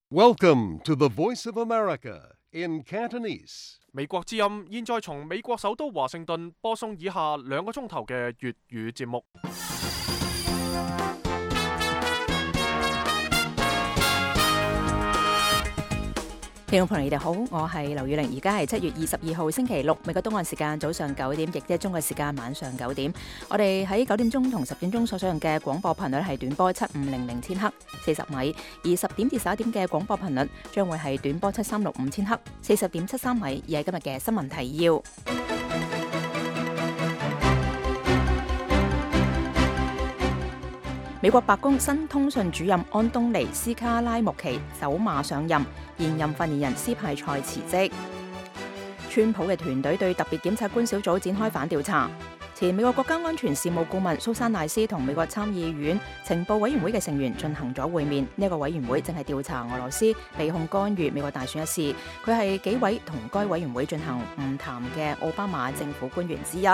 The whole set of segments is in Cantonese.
Welcome to the Voice of America in Cantonese. 美國之音現在從美國首都華盛頓播送以下2個鐘頭嘅粵語節目。 聽眾朋友，你哋好，我係劉宇玲，而家係7月22號星期六，美國東岸時間早上9點，亦即係中國時間晚上9點。我哋喺9點鐘同10點鐘所使用嘅廣播頻率係短波7500千赫40米，而10點至11點嘅廣播頻率將會係短波7365千赫40.73米。而係今日嘅新聞提要。美國白宮新通訊主任安東尼斯卡拉穆奇走馬上任，現任發言人斯派塞辭職。川普嘅團隊對特別檢察官小組展開反調查。前美國國家安全事務顧問蘇珊賴斯同美國參議院情報委員會嘅成員進行咗會面。呢一個委員會正係調查俄羅斯被控干預美國大選一事。佢係幾位同該委員會進行晤談嘅奧巴馬政府官員之一。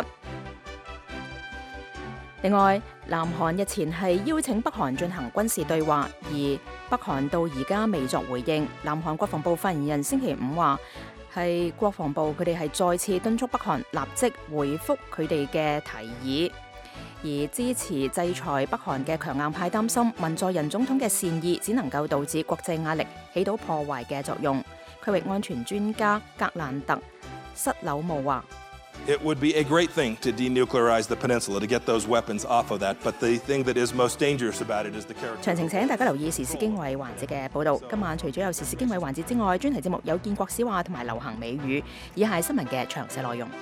另外，南韓日前係邀請北韓進行軍事對話，而北韓到而家未作回應。南韓國防部發言人星期五話，係國防部佢哋係再次敦促北韓立即回覆佢哋嘅提議，而支持制裁北韓嘅強硬派擔心文在寅總統嘅善意只能夠導致國際壓力，起到破壞嘅作用。區域安全專家格蘭特·塞柳姆話 ：It would be a great thing to denuclearize the peninsula, to get those weapons off of that. But the thing that is most dangerous about it is the character. 詳情請大家留意時事經緯環節嘅報導。今晚除咗有時事經緯環節之外，專題節目有建國史話同埋流行美語，以下係新聞嘅詳細內容。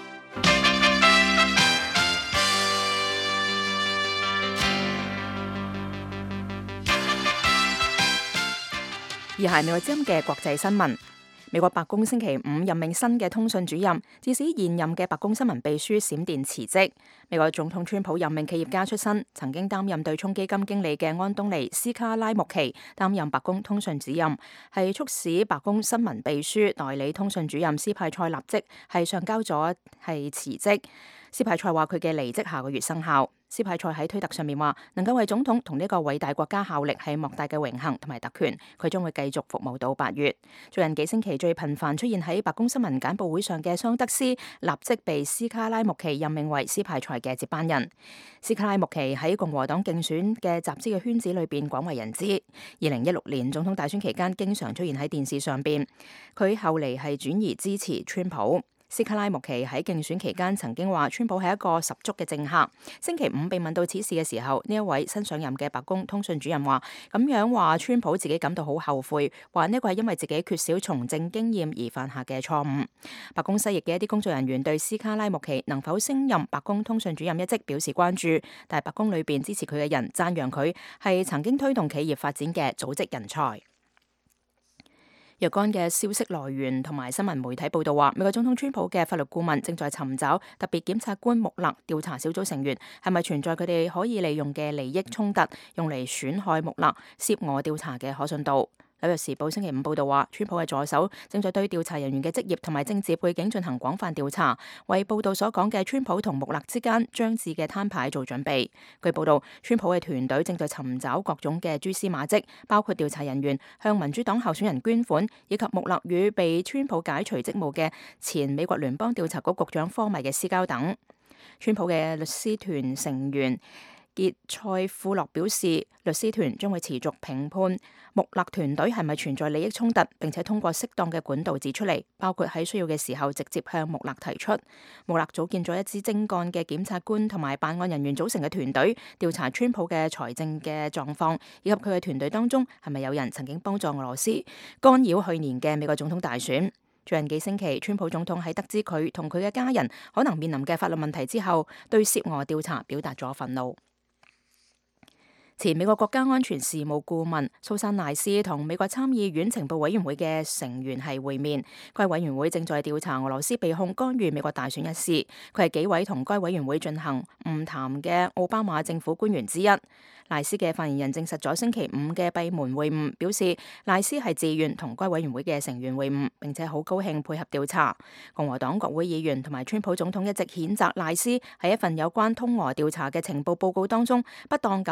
以下係美國之音嘅國際新聞。美國白宮星期五任命新嘅通訊主任，致使現任嘅白宮新聞秘書閃電辭職。美國總統川普任命企業家出身，曾經擔任對沖基金經理嘅安東尼斯卡拉穆奇擔任白宮通訊主任，係促使白宮新聞秘書代理通訊主任斯派塞立即係上交咗係辭職。斯派塞話佢嘅離職下個月生效。斯派塞喺推特上面話，能夠為總統同呢個偉大國家效力係莫大嘅榮幸同埋特權，佢將會繼續服務到8月。最近幾星期最頻繁出現喺白宮新聞簡報會上嘅桑德斯，立即被斯卡拉穆奇任命為斯派塞嘅接班人。斯卡拉穆奇喺共和黨競選嘅集資嘅圈子裏邊廣為人知。2016年總統大選期間，經常出現喺電視上邊。佢後嚟係轉移支持川普。斯卡拉穆奇喺競選期間曾經話川普係一個十足嘅政客。星期五被問到此事嘅時候，呢一位新上任嘅白宮通訊主任話咁樣話川普自己感到好後悔，話呢個係因為自己缺少從政經驗而犯下嘅錯誤。白宮西翼嘅一啲工作人員對斯卡拉穆奇能否升任白宮通訊主任一職表示關注，但係白宮裏邊支持佢嘅人讚揚佢係曾經推動企業發展嘅組織人才。若干嘅消息來源同埋新聞媒體報道話，美國總統川普嘅法律顧問正在尋找特別檢察官穆勒調查小組成員係咪存在佢哋可以利用嘅利益衝突，用嚟損害穆勒涉俄調查嘅可信度。紐約時報星期五報道話，川普嘅助手正在對調查人員嘅職業同埋政治背景進行廣泛調查，為報道所講嘅川普同穆勒之間將至嘅攤牌做準備。據報道，川普嘅團隊正在尋找各種嘅蛛絲馬跡，包括調查人員向民主黨候選人捐款，以及穆勒與被川普解除職務嘅前美國聯邦調查局局長科米嘅私交等。川普嘅律師團成員傑塞庫洛表示，律師團將會持續評判穆勒團隊係咪存在利益衝突，並且通過適當嘅管道指出嚟，包括喺需要嘅時候直接向穆勒提出。穆勒組建咗一支精幹嘅檢察官同埋辦案人員組成嘅團隊，調查川普嘅財政嘅狀況，以及佢嘅團隊當中係咪有人曾經幫助俄羅斯干擾去年嘅美國總統大選。最近幾星期，川普總統喺得知佢同佢嘅家人可能面臨嘅法律問題之後，對涉俄調查表達咗憤怒。前美國國家安全事務顧問蘇珊賴斯同美國參議院情報委員會嘅成員係會面，該委員會正在調查俄羅斯被控干預美國大選一事。佢係幾位同該委員會進行晤談嘅奧巴馬政府官員之一。賴斯嘅發言人證實咗星期五嘅閉門會晤，表示賴斯係自願同該委員會嘅成員會晤，並且好高興配合調查。共和黨國會議員同埋川普總統一直譴責賴斯喺一份有關通俄調查嘅情報報告當中，不當咁披露咗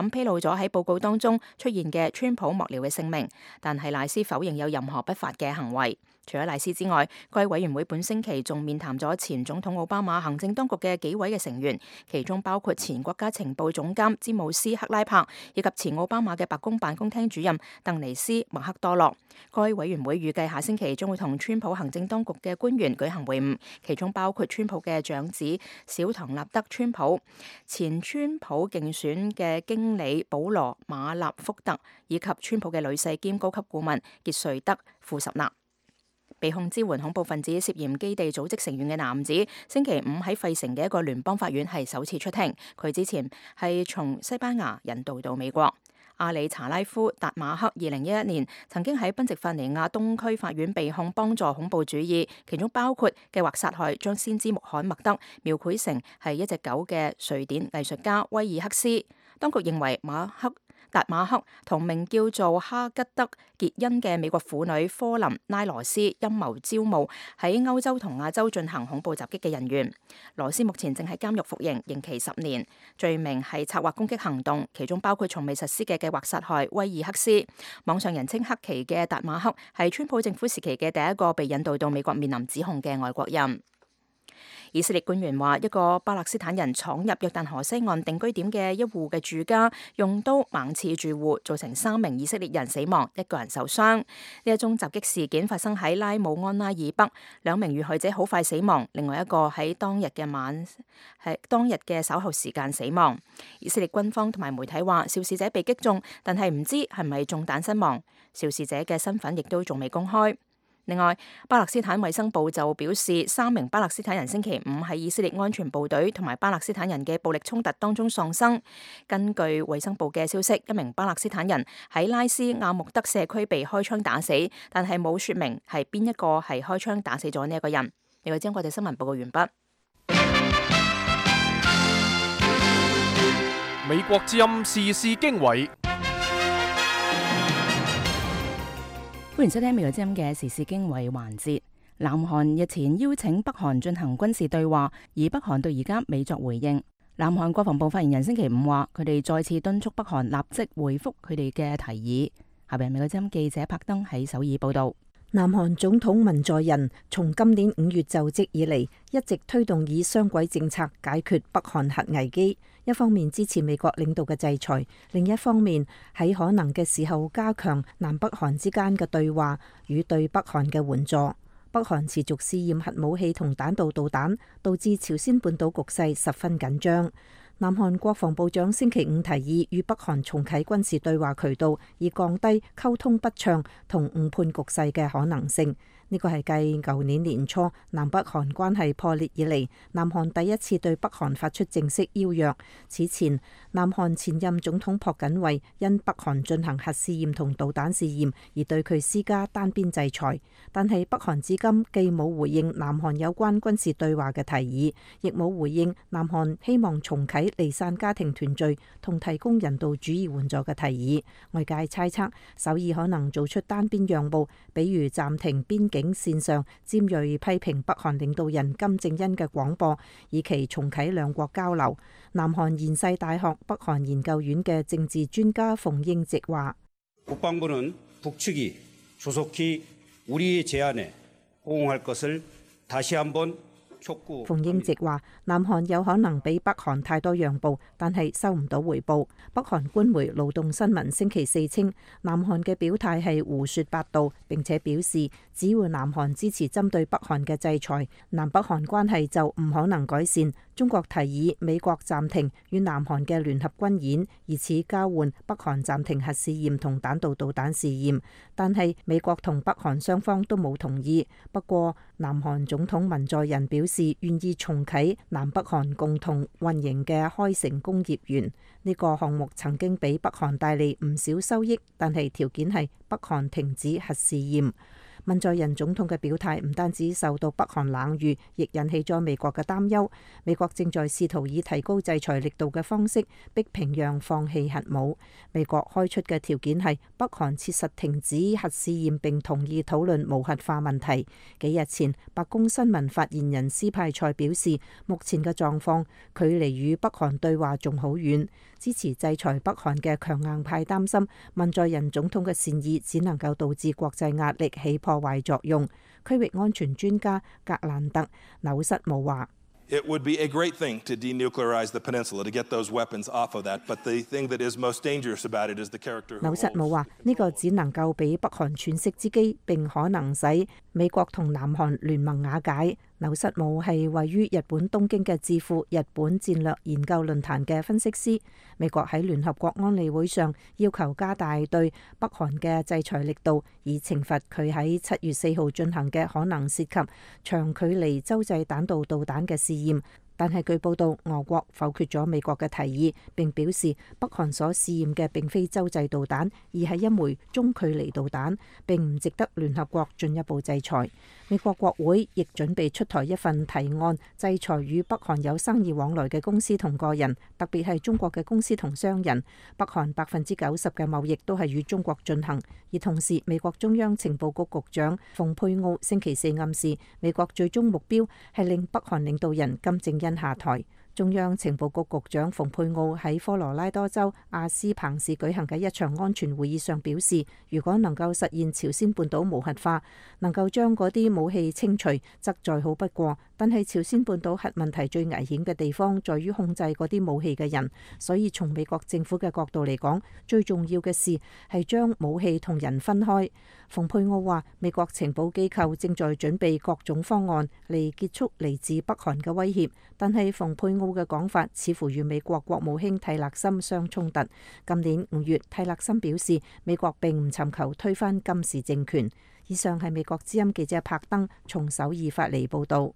咗喺報告當中出現嘅川普幕僚嘅姓名，但係賴斯否認有任何不法嘅行為。除咗賴斯之外，該委員會本星期仲面談咗前總統奧巴馬行政當局嘅幾位嘅成員，其中包括前國家情報總監詹姆斯克拉柏以及前奧巴馬嘅白宮辦公廳主任鄧尼斯麥克多洛。該委員會預計下星期將會同川普行政當局嘅官員舉行會晤，其中包括川普嘅長子小唐納德川普、前川普競選嘅經理保羅馬納福特以及川普嘅女婿兼高級顧問傑瑞德庫什納。被控支援恐怖分子涉嫌基地組織成員嘅男子，星期五喺費城嘅一個聯邦法院係首次出庭。佢之前係從西班牙引渡到美國。阿里查拉夫達馬克2011年曾經喺賓夕法尼亞東區法院被控幫助恐怖主義，其中包括計劃殺害將先知穆罕默德描繪成係一隻狗嘅瑞典藝術家威爾克斯。當局認為達馬克同名叫做哈吉德傑恩嘅美國婦女科林拉羅斯陰謀招募喺歐洲同亞洲進行恐怖襲擊嘅人員。羅斯目前正喺監獄服刑，刑期10年，罪名係策劃攻擊行動，其中包括從未實施嘅計劃殺害威爾克斯。網上人稱黑旗嘅達馬克係川普政府時期嘅第一個被引渡到美國面臨指控嘅外國人。以色列官員話，一個巴勒斯坦人闖入約旦河西岸定居點嘅一戶嘅住家，用刀猛刺住戶，造成3名以色列人死亡，1個人受傷。呢一宗襲擊事件發生喺拉姆安拉以北，2名遇害者好快死亡，另外一個喺當日嘅稍後時間死亡。以色列軍方同埋媒體話，肇事者被擊中，但係唔知係咪中彈身亡，肇事者嘅身份亦都仲未公開。另外，巴勒斯坦衛生部就表示，3名巴勒斯坦人星期五喺以色列安全部隊同埋巴勒斯坦人嘅暴力衝突當中喪生。根據衛生部嘅消息，一名巴勒斯坦人喺拉斯亞穆德社區被開槍打死，但係冇說明係邊一個係開槍打死咗呢一個人。呢個將國際新聞報告完畢。 美國之音時事經緯。 歡迎收聽美國之音嘅時事經緯環節。南韓日前邀請北韓進行軍事對話，而北韓到而家未作回應。南韓國防部發言人星期五話，佢哋再次敦促北韓立即回覆佢哋嘅提議。下邊美國之音記者柏登喺首爾報道。 南韓總統文在寅從今年5月就職以嚟，一直推動以雙軌政策解決北韓核危機。一方面支持美國領導嘅制裁，另一方面喺可能嘅時候加強南北韓之間嘅對話與對北韓嘅援助。北韓持續試驗核武器同彈道導彈，導致朝鮮半島局勢十分緊張。南韓國防部長星期五提議與北韓重啟軍事對話渠道，以降低溝通不暢同誤判局勢嘅可能性。呢個係繼舊年年初南北韓關係破裂以嚟，南韓第一次對北韓發出正式邀約。此前，南韓前任總統朴槿惠因北韓進行核試驗同導彈試驗而對佢施加單邊制裁，但係北韓至今既冇回應南韓有關軍事對話嘅提議，亦冇回應南韓希望重啟離散家庭團聚同提供人道主義援助嘅提議。外界猜測首爾可能做出單邊讓步，比如暫停邊境線上尖銳批評北韓領導人金正恩嘅廣播，以期重啟兩國交流。南韓延世大學北韓研究院嘅政治專家馮英直話： 국방부는 북측이 조속히 우리의 제안에 호응할 것을 다시 한번 馮英直話，南韓有可能俾北韓太多讓步，但係收唔到回報。北韓官媒勞動新聞星期4稱，南韓嘅表態係胡說八道，並且表示只要南韓支持針對北韓嘅制裁，南北韓關係就唔可能改善。中國提議美國暫停與南韓嘅聯合軍演，以此交換北韓暫停核試驗同彈道導彈試驗，但係美國同北韓雙方都冇同意。不過，南韓總統文在寅表示願意重啟南北韓共同運營嘅開城工業園。呢個項目曾經俾北韓帶嚟唔少收益，但係條件係北韓停止核試驗。 文在寅總統嘅表態唔單止受到北韓冷遇，亦引起咗美國嘅擔憂。美國正在試圖以提高制裁力度嘅方式逼平壤放棄核武。美國開出嘅條件係北韓切實停止核試驗並同意討論無核化問題。幾日前，白宮新聞發言人斯派塞表示，目前嘅狀況距離與北韓對話仲好遠。支持制裁北韓嘅強硬派擔心，文在寅總統嘅善意只能夠導致國際壓力起破壞作用。區域安全專家格蘭特紐瑟姆話 ：It would be a great thing to denuclearize the peninsula, to get those weapons off of that. But the thing that is most dangerous about it is the character. 紐瑟姆話：呢個只能夠俾北韓喘息之機，並可能使美國同南韓聯盟瓦解。紐瑟姆係位於日本東京嘅智庫日本戰略研究論壇嘅分析師。美國喺聯合國安理會上要求加大對北韓嘅制裁力度，以懲罰佢喺7月4號進行嘅可能涉及長距離洲際彈道導彈嘅試驗。但係據報道，俄國否決咗美國嘅提議，並表示北韓所試驗嘅並非洲際導彈，而係一枚中距離導彈，並唔值得聯合國進一步制裁。美國國會亦準備出台一份提案，制裁與北韓有生意往來嘅公司同個人，特別係中國嘅公司同商人。北韓90%嘅貿易都係與中國進行。而同時，美國中央情報局局長蓬佩奧星期四暗示，美國最終目標係令北韓領導人金正恩下台。中央情報局局長蓬佩奧喺科羅拉多州阿斯彭市舉行嘅一場安全會議上表示，如果能夠實現朝鮮半島無核化，能夠將嗰啲武器清除，則再好不過。但係朝鮮半島核問題最危險嘅地方在於控制嗰啲武器嘅人，所以從美國政府嘅角度嚟講，最重要嘅事係將武器同人分開。蓬佩奧話，美國情報機構正在準備各種方案嚟結束嚟自北韓嘅威脅，但係蓬佩奧嘅講法似乎與美國國務卿蒂勒森相衝突。今年5月，蒂勒森表示美國並唔尋求推翻金氏政權。以上係美國之音記者柏登從首爾發嚟報導。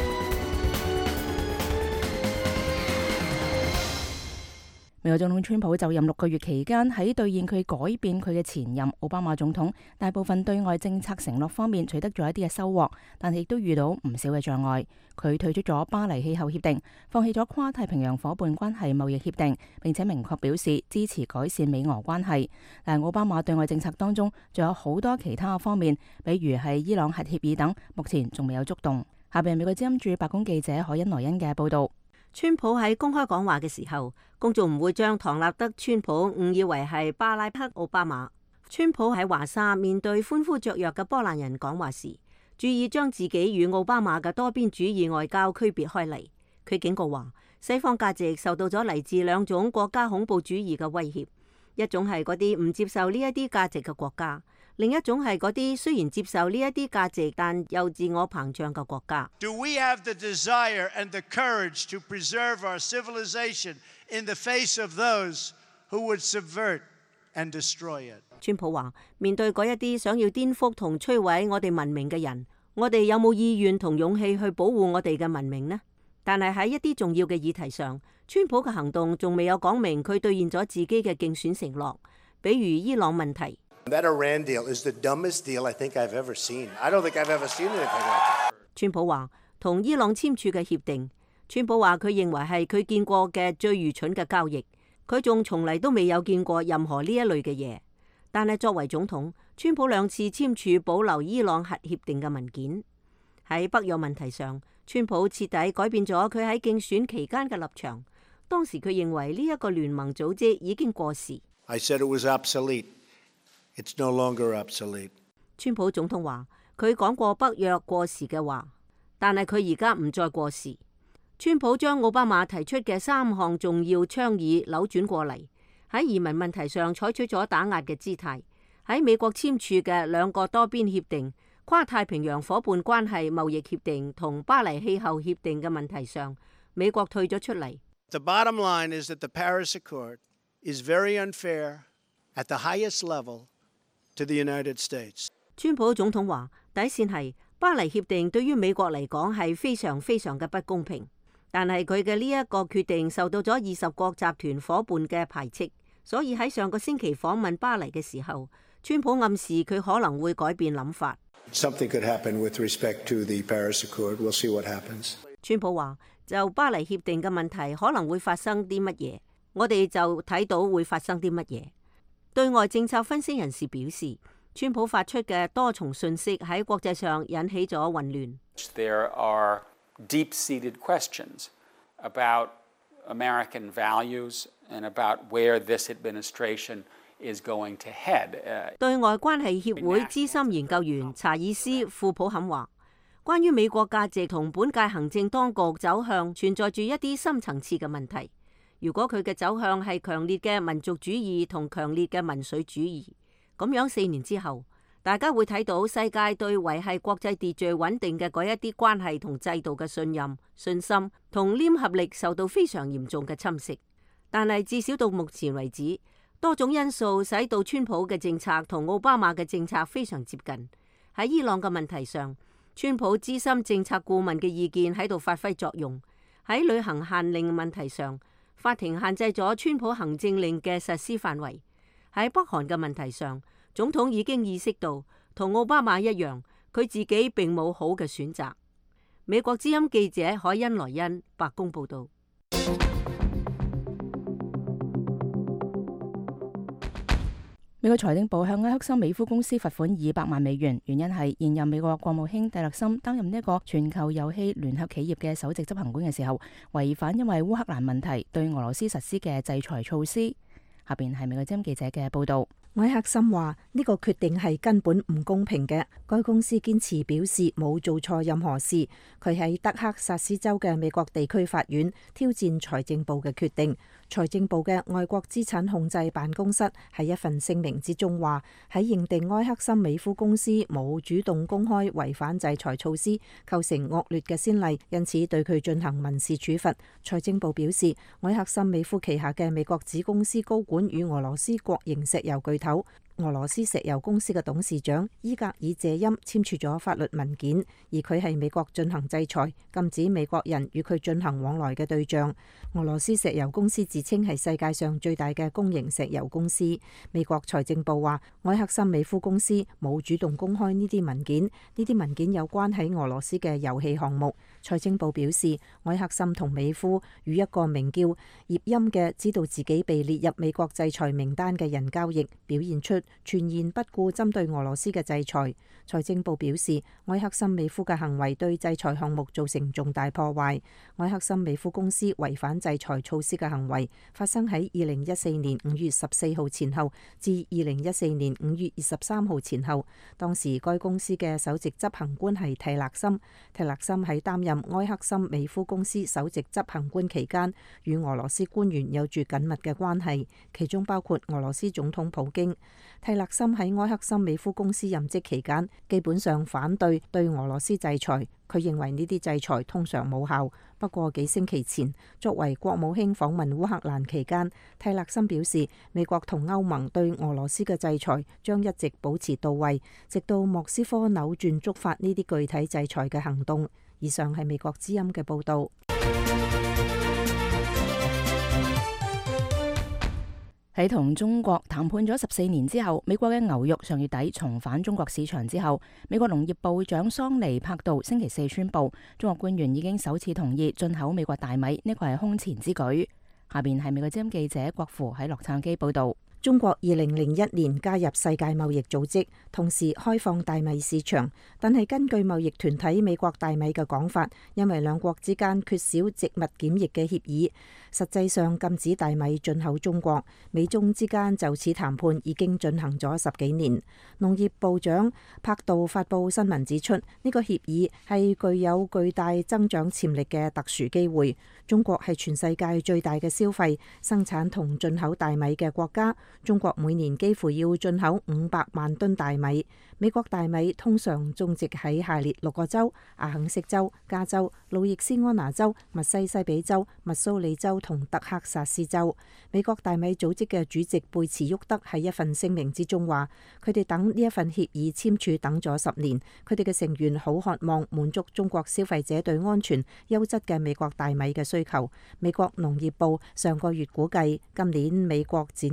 美國總統川普就任6個月期間，喺兌現佢改變佢嘅前任奧巴馬總統大部分對外政策承諾方面取得咗一啲嘅收穫，但係亦都遇到唔少嘅障礙。佢退出咗巴黎氣候協定，放棄咗跨太平洋夥伴關係貿易協定，並且明確表示支持改善美俄關係。但係奧巴馬對外政策當中仲有好多其他嘅方面，比如係伊朗核協議等，目前仲未有觸動。下邊係美國之音駐白宮記者海恩萊恩嘅報導。 川普喺公開講話嘅時候，公眾唔會將唐納德·川普誤以為係巴拉克·奧巴馬。川普喺華沙面對歡呼雀躍嘅波蘭人講話時，注意將自己與奧巴馬嘅多邊主義外交區別開嚟。佢警告話，西方價值受到咗嚟自2種國家恐怖主義嘅威脅，一種係嗰啲唔接受呢一啲價值嘅國家，另一種係嗰啲雖然接受呢一啲價值，但又自我膨脹嘅國家。 Do we have the desire and the courage to preserve our civilization in the face of those who would subvert and destroy it? 川普話：面對嗰一啲想要顛覆同摧毀我哋文明嘅人，我哋有冇意願同勇氣去保護我哋嘅文明呢？但係喺一啲重要嘅議題上，川普嘅行動仲未有講明佢兌現咗自己嘅競選承諾，比如伊朗問題。 That Iran deal is the dumbest deal I think I've ever seen. I don't think I've ever seen anything like that. 川普話同伊朗簽署嘅協定，川普話佢認為係佢見過嘅最愚蠢嘅交易，佢仲從嚟都未有見過任何呢一類嘅嘢。但係作為總統，川普2次簽署保留伊朗核協定嘅文件。喺北約問題上，川普徹底改變咗佢喺競選期間嘅立場。當時佢認為呢一個聯盟組織已經過時。 I said it was obsolete. It's no longer obsolete. 川普總統話佢講過北約過時嘅話，但係佢而家唔再過時。川普將奧巴馬提出嘅3項重要倡議扭轉過嚟，喺移民問題上採取咗打壓嘅姿態。喺美國簽署嘅2個多邊協定、跨太平洋夥伴關係貿易協定同巴黎氣候協定嘅問題上，美國退咗出嚟。 The bottom line is that the Paris Accord is very unfair at the highest level to the United States. 川普總統話底線係巴黎協定對於美國嚟講係非常非常嘅不公平，但係佢嘅呢一個決定受到咗20國集團夥伴嘅排斥，所以喺上個星期訪問巴黎嘅時候，川普暗示佢可能會改變諗法。 something could happen with respect to the Paris Accord. We'll see what happens. 川普話：就巴黎協定嘅問題可能會發生啲乜嘢，我哋就睇到會發生啲乜嘢。對外政策分析人士表示，川普發出嘅多重訊息喺國際上引起咗混亂。 There are deep-seated questions about American values and about where this administration is going to head. 對外關係協會資深研究員查爾斯·庫普肯話：關於美國價值同本屆行政當局走向存在住一啲深層次嘅問題。如果佢嘅走向係強烈嘅民族主義同強烈嘅民粹主義，咁樣4年之後，大家會睇到世界對維繫國際秩序穩定嘅嗰一啲關係同制度嘅信任、信心同黏合力受到非常嚴重嘅侵蝕。但係至少到目前為止，多種因素使到川普嘅政策同奧巴馬嘅政策非常接近。喺伊朗嘅問題上，川普資深政策顧問嘅意見喺度發揮作用。喺旅行限令問題上，法庭限制咗川普行政令嘅實施範圍。喺北韓嘅問題上，總統已經意識到同奧巴馬一樣，佢自己並冇好嘅選擇。美國之音記者凱恩萊恩，白宮報導。 美國財政部向埃克森美孚公司罰款200萬美元，原因係現任美國國務卿蒂勒森擔任呢一個全球遊戲聯合企業嘅首席執行官嘅時候，違反因為烏克蘭問題對俄羅斯實施嘅制裁措施。下邊係美國之音記者嘅報導。 埃克森話呢個決定係根本唔公平嘅。該公司堅持表示冇做錯任何事。佢喺德克薩斯州嘅美國地區法院挑戰財政部嘅決定。財政部嘅外國資產控制辦公室喺一份聲明之中話，喺認定埃克森美孚公司冇主動公開違反制裁措施，構成惡劣嘅先例，因此對佢進行民事處罰。財政部表示，埃克森美孚旗下嘅美國子公司高管與俄羅斯國營石油巨頭俄羅斯石油公司嘅董事長伊格爾謝欽簽署咗法律文件，而佢係美國進行制裁，禁止美國人與佢進行往來嘅對象。俄羅斯石油公司自稱係世界上最大嘅公營石油公司。美國財政部話，埃克森美孚公司冇主動公開呢啲文件，呢啲文件有關喺俄羅斯嘅遊戲項目。財政部表示，埃克森同美孚與一個名叫葉欽嘅知道自己被列入美國制裁名單嘅人交易，表現出全然不顧針對俄羅斯嘅制裁。財政部表示，埃克森美孚嘅行為對制裁項目造成重大破壞。埃克森美孚公司違反制裁措施嘅行為發生喺2014年5月14號前後至2014年5月23號前後。當時該公司嘅首席執行官係蒂勒森。蒂勒森喺擔任埃克森美孚公司首席執行官期間，與俄羅斯官員有住緊密嘅關係，其中包括俄羅斯總統普京。蒂勒森喺埃克森美孚公司任職期間，基本上反對對俄羅斯制裁。佢認為呢啲制裁通常冇效。不過幾星期前，作為國務卿訪問烏克蘭期間，蒂勒森表示，美國同歐盟對俄羅斯嘅制裁將一直保持到位，直到莫斯科扭轉觸發呢啲具體制裁嘅行動。以上係美國之音嘅報導。 喺同中國談判咗14年之後，美國嘅牛肉上月底重返中國市場之後，美國農業部長桑尼柏杜星期4宣布，中國官員已經首次同意進口美國大米，呢個係空前之舉。下邊係美國之音記者郭芙喺洛杉磯報導。 中國2001年加入世界貿易組織，同時開放大米市場，但係根據貿易團體美國大米嘅講法，因為兩國之間缺少植物檢疫嘅協議，實際上禁止大米進口中國。美中之間就此談判已經進行咗10幾年。農業部長柏杜發佈新聞指出，呢個協議係具有巨大增長潛力嘅特殊機會。中國係全世界最大嘅消費、生產同進口大米嘅國家。中國每年幾乎要進口500萬噸大米。美國大米通常種植喺下列6個州：阿肯色州、加州、路易斯安那州、密西西比州、密蘇里州同德克薩斯州。美國大米組織嘅主席貝茨沃德喺一份聲明之中話，佢哋等呢一份協議簽署等咗10年，佢哋嘅成員好渴望滿足中國消費者對安全、優質嘅美國大米嘅需求。美國農業部上個月估計，今年美國剪過嘅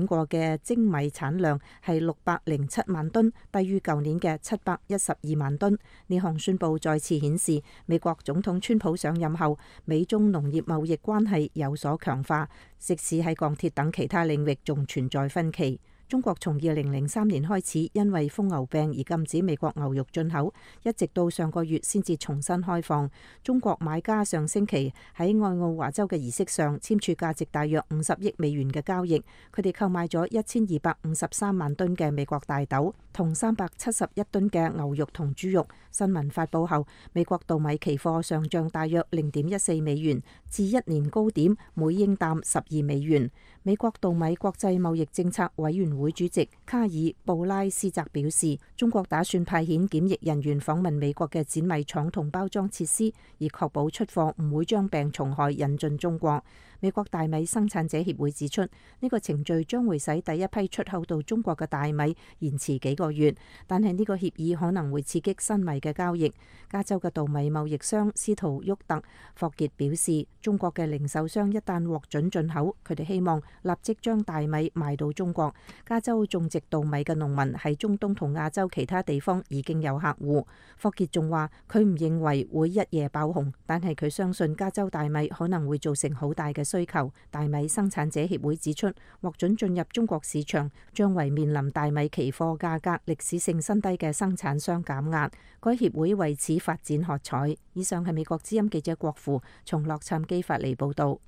嘅精米產量係607萬噸，低於舊年嘅712萬噸。呢項宣佈再次顯示，美國總統川普上任後，美中農業貿易關係有所強化，即使喺鋼鐵等其他領域仲存在分歧。中國從2003年開始因為瘋牛病而禁止美國牛肉進口，一直到上個月先至重新開放。中國買家上星期喺愛奧華州嘅儀式上簽署價值大約50億美元嘅交易，佢哋購買咗1253萬噸嘅美國大豆同371噸嘅牛肉同豬肉。新聞發佈後，美國稻米期貨上漲大約0.14美元，至1年高點每英擔12美元。美國稻米國際貿易政策委員會主席卡爾布拉斯澤表示，中國打算派遣檢疫人員訪問美國嘅剪米廠同包裝設施，以確保出貨唔會將病蟲害引進中國。美國大米生產者協會指出，呢個程序將會使第一批出口到中國嘅大米延遲幾個月，但係呢個協議可能會刺激新米嘅交易。加州嘅稻米貿易商斯圖沃特霍傑表示，中國嘅零售商一旦獲准進口，佢哋希望立即將大米賣到中國。加州種植稻米嘅農民喺中東同亞洲其他地方已經有客戶。霍傑仲話，佢唔認為會一夜爆紅，但係佢相信加州大米可能會造成好大嘅需求。大米生產者協會指出，獲准進入中國市場將為面臨大米期貨價格歷史性新低嘅生產商減壓。該協會為此發展喝彩。以上係美國之音記者郭芙從洛杉磯發嚟報道。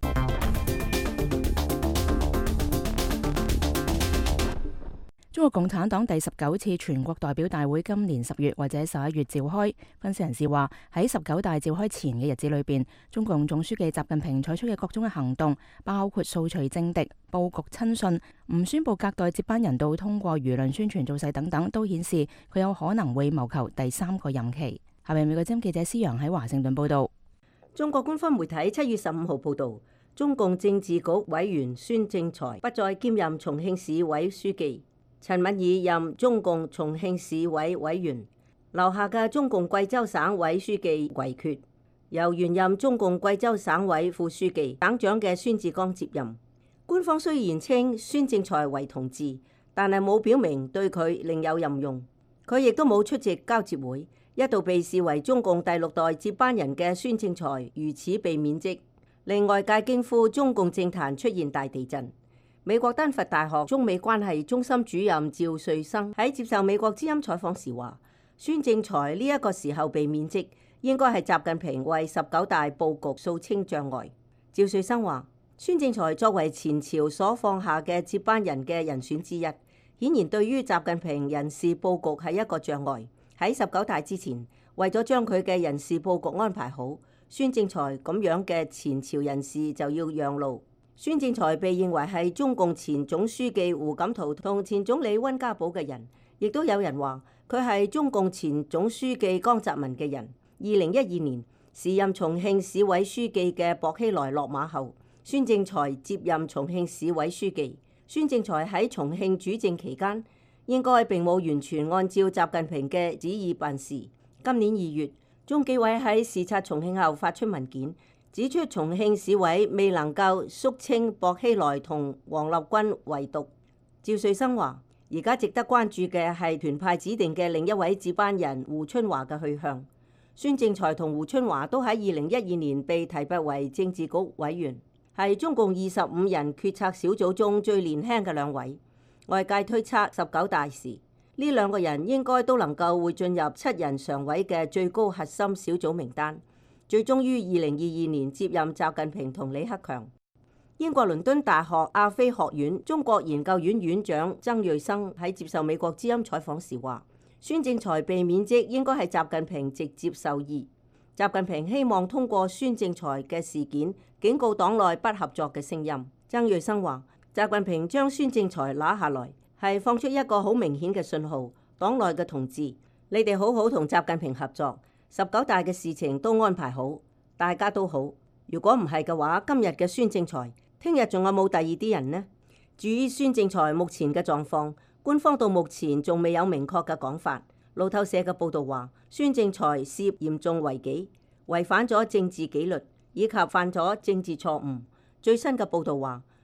中國共產黨第19次全國代表大會今年10月或者11月召開。分析人士話，喺19大召開前嘅日子裏邊，中共總書記習近平採取嘅各種嘅行動，包括掃除政敵、佈局親信、唔宣布隔代接班人到通過輿論宣傳造勢等等，都顯示佢有可能會謀求第3個任期。下面美國之音記者施洋喺華盛頓報道。 中國官方媒體7月15號報道，中共政治局委員孫政才不再兼任重慶市委書記。陳敏爾任中共重慶市委委員，留下嘅中共貴州省委書記遺缺，由原任中共貴州省委副書記、省長嘅孫志剛接任。官方雖然稱孫政才為同志，但係冇表明對佢另有任用。佢亦都冇出席交接會。一度被視為中共第6代接班人嘅孫政才如此被免職，令外界驚呼中共政壇出現大地震。美國丹佛大學中美關係中心主任趙瑞生喺接受美國之音採訪時話，孫政才呢一個時候被免職，應該係習近平為19大佈局掃清障礙。趙瑞生話，孫政才作為前朝所放下嘅接班人嘅人選之一，顯然對於習近平人事佈局係一個障礙。喺19大之前，為咗將佢嘅人事佈局安排好，孫政才咁樣嘅前朝人士就要讓路。孫政才被認為係中共前總書記胡錦濤同前總理溫家寶嘅人，亦都有人話佢係中共前總書記江澤民嘅人。2012年，時任重慶市委書記嘅薄熙來落馬後，孫政才接任重慶市委書記。孫政才喺重慶主政期間，應該並冇完全按照習近平嘅旨意辦事。今年2月，中紀委喺視察重慶後發出文件，指出重慶市委未能夠肅清薄熙來同王立軍遺毒。趙瑞生話，而家值得關注嘅係團派指定嘅另一位接班人胡春華嘅去向。孫政才同胡春華都喺2012年被提拔為政治局委員，係中共25人決策小組中最年輕嘅2位。外界推測19大時，呢2個人應該都能夠會進入7人常委嘅最高核心小組名單。最終於2022年接任習近平同李克強。英國倫敦大學亞非學院中國研究院院長曾瑞生喺接受美國之音採訪時話，孫政才被免職應該係習近平直接授意。習近平希望通過孫政才嘅事件警告黨內不合作嘅聲音。曾瑞生話，習近平將孫政才拿下來係放出一個好明顯嘅信號，黨內嘅同志，你哋好好同習近平合作。19大嘅事情都安排好，大家都好。如果唔係嘅話，今日嘅孫政才，聽日仲有冇第二啲人呢？至於孫政才目前嘅狀況，官方到目前仲未有明確嘅講法。路透社嘅報導話，孫政才涉嚴重違紀，違反咗政治紀律，以及犯咗政治錯誤。最新嘅報導話，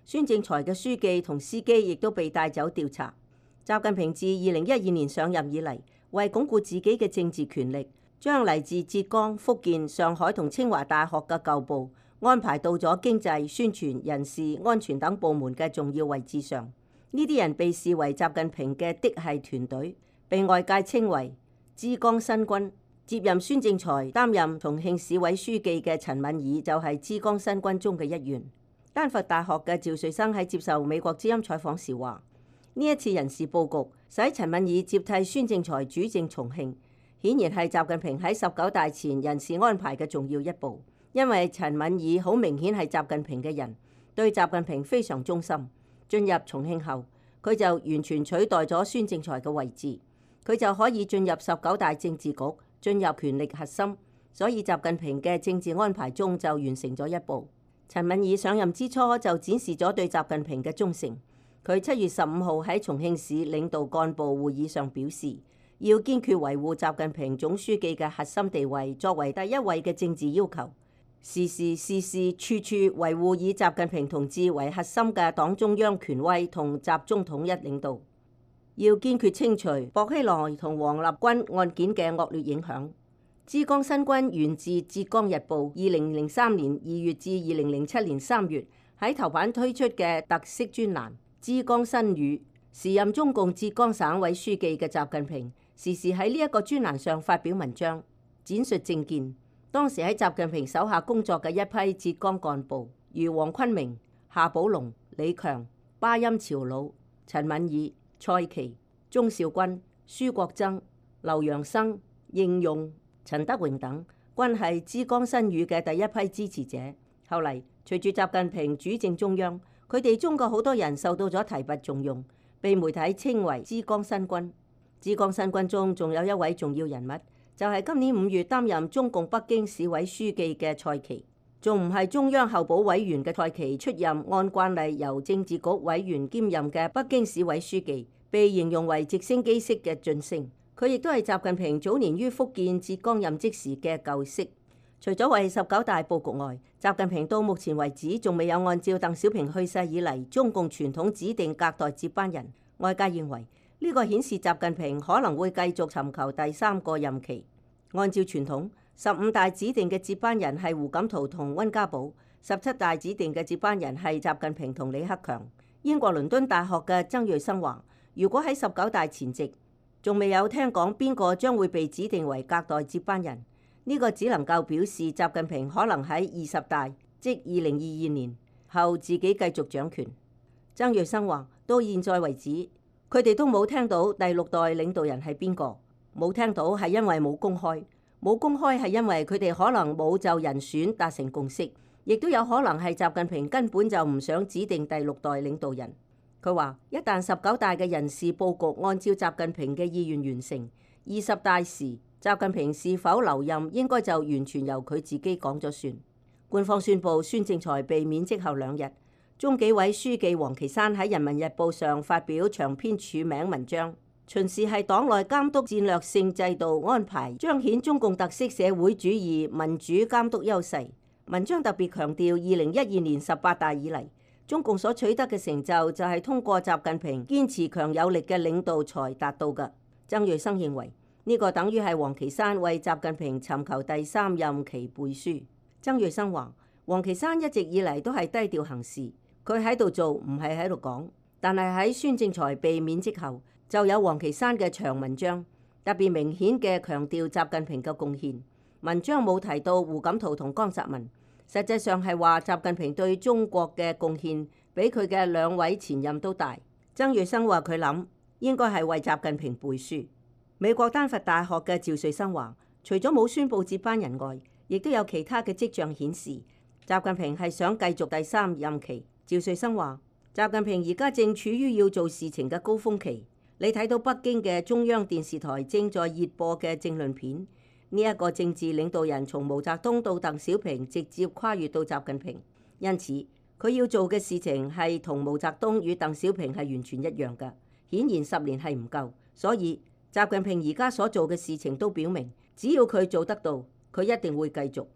孫政才嘅書記同司機亦都被帶走調查。習近平自2012年上任以嚟，為鞏固自己嘅政治權力，將嚟自浙江、福建、上海同清華大學嘅舊部安排到咗經濟、宣傳、人事、安全等部門嘅重要位置上。呢啲人被視為習近平嘅嫡系團隊，被外界稱為之江新軍。接任孫政才擔任重慶市委書記嘅陳敏爾就係之江新軍中嘅一員。丹佛大學嘅趙瑞生喺接受美國之音採訪時話：呢一次人事佈局使陳敏爾接替孫政才主政重慶，顯然係習近平喺19大前人事安排嘅重要一步。因為陳敏爾好明顯係習近平嘅人，對習近平非常忠心。進入重慶後，佢就完全取代咗孫政才嘅位置，佢就可以進入19大政治局，進入權力核心，所以習近平嘅政治安排中就完成咗一步。陳敏爾上任之初就展示咗對習近平嘅忠誠。佢7月15號喺重慶市領導幹部會議上表示，要堅決維護習近平總書記嘅核心地位作為第一位嘅政治要求，時時事事處處維護以習近平同志為核心嘅黨中央權威同集中統一領導。要堅決清除薄熙來同王立軍案件嘅惡劣影響。之江新軍源自《浙江日報》2003年2月至2007年3月喺頭版推出嘅特色專欄《之江新語》。時任中共浙江省委書記嘅習近平時時喺呢一個專欄上發表文章，展述政見。當時喺習近平手下工作嘅一批浙江幹部，如黃坤明、夏寶龍、李強、巴音朝魯、陳敏爾、蔡奇、鍾兆軍、舒國珍、劉陽生、應用、陳德榮等，均係之江新語嘅第一批支持者。後嚟隨住習近平主政中央，佢哋中國好多人受到咗提拔重用，被媒體稱為之江新軍。之江新軍中仲有一位重要人物，就係今年5月擔任中共北京市委書記嘅蔡奇。仲唔係中央候補委員嘅蔡奇出任按慣例由政治局委員兼任嘅北京市委書記，被形容為直升機式嘅晉升。佢亦都係習近平早年於福建、浙江任職時嘅舊識。除咗為19大佈局外，習近平到目前為止仲未有按照鄧小平去世以嚟中共傳統指定隔代接班人。外界認為呢個顯示習近平可能會繼續尋求第3個任期。按照傳統，15大指定嘅接班人係胡錦濤同溫家寶，17大指定嘅接班人係習近平同李克強。英國倫敦大學嘅曾瑞生話：如果喺19大前夕仲未有聽講邊個將會被指定為隔代接班人，呢個只能夠表示習近平可能喺20大，即2022年後自己繼續掌權。曾瑞生話：到現在為止，佢哋都冇聽到第6代領導人係邊個，冇聽到係因為冇公開。冇公開係因為佢哋可能冇就人選達成共識，亦都有可能係習近平根本就唔想指定第6代領導人。佢話：一旦19大嘅人事佈局按照習近平嘅意願完成，20大時習近平是否留任應該就完全由佢自己講咗算。官方宣布孫政才被免職後2日，中紀委書記王岐山喺《人民日報》上發表長篇署名文章，巡視係黨內監督戰略性制度安排，彰顯中共特色社會主義民主監督優勢。文章特別強調2012年18大以嚟，中共所取得嘅成就就係通過習近平堅持強有力嘅領導才達到嘅。曾瑞生認為呢個等於係王岐山為習近平尋求第3任期背書。曾瑞生話：王岐山一直以嚟都係低調行事，佢喺度做唔係喺度講，但係喺孫政才被免職後，就有王岐山嘅長文章，特別明顯嘅強調習近平嘅貢獻。文章冇提到胡錦濤同江澤民，實際上係話習近平對中國嘅貢獻比佢嘅2位前任都大。曾瑞生話佢諗應該係為習近平背書。美國丹佛大學嘅趙瑞生話，除咗冇宣布接班人外，亦都有其他嘅跡象顯示習近平係想繼續第3任期。趙瑞生話，習近平而家正處於要做事情嘅高峰期。你睇到北京嘅中央電視台正在熱播嘅政論片，呢一個政治領導人從毛澤東到鄧小平直接跨越到習近平，因此佢要做嘅事情係同毛澤東與鄧小平係完全一樣嘅。顯然10年係唔夠，所以習近平而家所做嘅事情都表明，只要佢做得到，佢一定會繼續。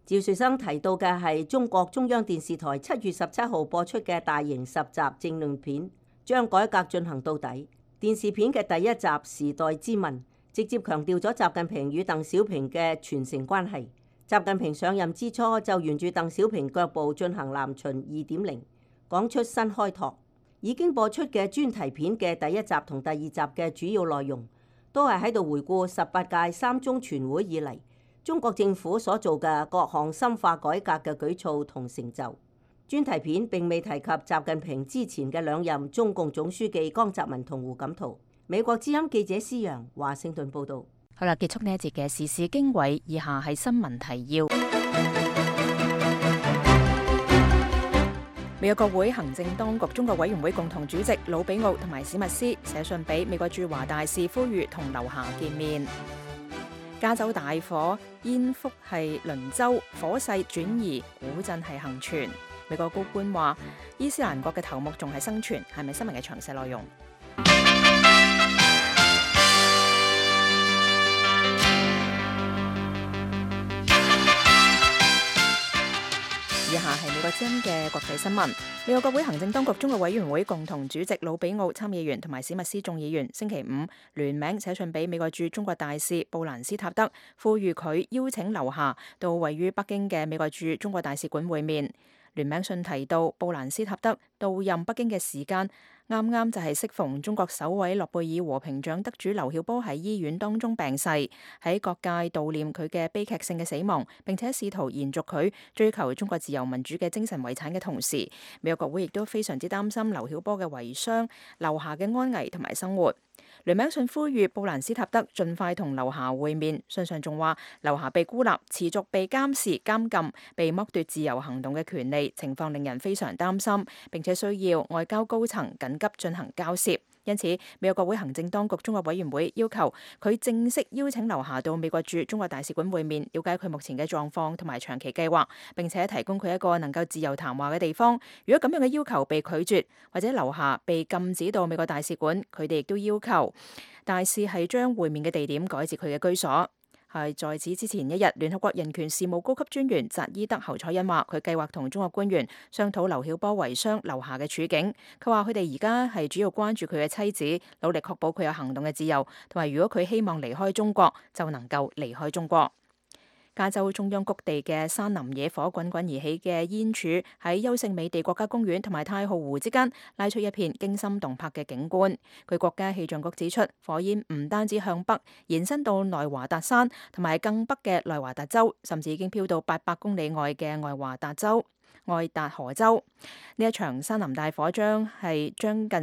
趙樹生提到嘅係中國中央電視台7月17號播出嘅大型10集政論片，將改革進行到底。電視片嘅第一集《時代之問》直接強調咗習近平與鄧小平嘅傳承關係。習近平上任之初就沿住鄧小平腳步進行南巡2.0，講出新開拓。已經播出嘅專題片嘅第一集同第二集嘅主要內容，都係喺度回顧18屆3中全會以嚟中國政府所做嘅各項深化改革嘅舉措同成就。專題片並未提及習近平之前嘅2任中共總書記江澤民同胡錦濤。美國之音記者施洋華盛頓報道。 好啦，結束呢一節嘅時事經緯，以下係新聞提要。美國國會行政當局中國委員會共同主席魯比奧同埋史密斯寫信俾美國駐華大使，呼籲同劉霞見面。加州大火，煙輻係鄰州，火勢轉移，古鎮係幸存。美國高官話伊斯蘭國嘅頭目仲係生存，係咪新聞嘅詳細內容？以下係美國之音嘅國際新聞。美國國會行政當局中國委員會共同主席魯比奧參議員同埋史密斯眾議員星期五聯名寫信俾美國駐中國大使布蘭斯塔德，呼籲佢邀請劉霞到位於北京嘅美國駐中國大使館會面。聯名信提到，布蘭斯塔德到任北京嘅時間啱啱就係適逢中國首位諾貝爾和平獎得主劉曉波喺醫院當中病逝，喺各界悼念佢嘅悲劇性嘅死亡，並且試圖延續佢追求中國自由民主嘅精神遺產嘅同時，美國國會亦都非常之擔心劉曉波嘅遺孀劉霞嘅安危同埋生活。聯名信呼籲布蘭斯塔德盡快同劉霞會面，信上仲話劉霞被孤立、持續被監視、監禁、被剝奪自由行動嘅權利，情況令人非常擔心，並且需要外交高層緊急進行交涉。因此，美國國會行政當局中國委員會要求佢正式邀請劉霞到美國駐中國大使館會面，了解佢目前嘅狀況同埋長期計劃，並且提供佢一個能夠自由談話嘅地方。如果咁樣嘅要求被拒絕，或者劉霞被禁止到美國大使館，佢哋亦都要求大使係將會面嘅地點改至佢嘅居所。係在此之前一日，聯合國人權事務高級專員扎伊德侯賽因話，佢計劃同中國官員商討劉曉波遺孀劉霞嘅處境。佢話佢哋而家係主要關注佢嘅妻子，努力確保佢有行動嘅自由，同埋如果佢希望離開中國，就能夠離開中國。加州中央谷地嘅山林野火滾滾而起嘅煙柱喺優勝美地國家公園同埋太浩湖之間拉出一片驚心動魄嘅景觀。據國家氣象局指出，火焰唔單止向北延伸到內華達山同埋更北嘅內華達州，甚至已經飄到800公里外嘅愛達荷州。呢一場山林大火將近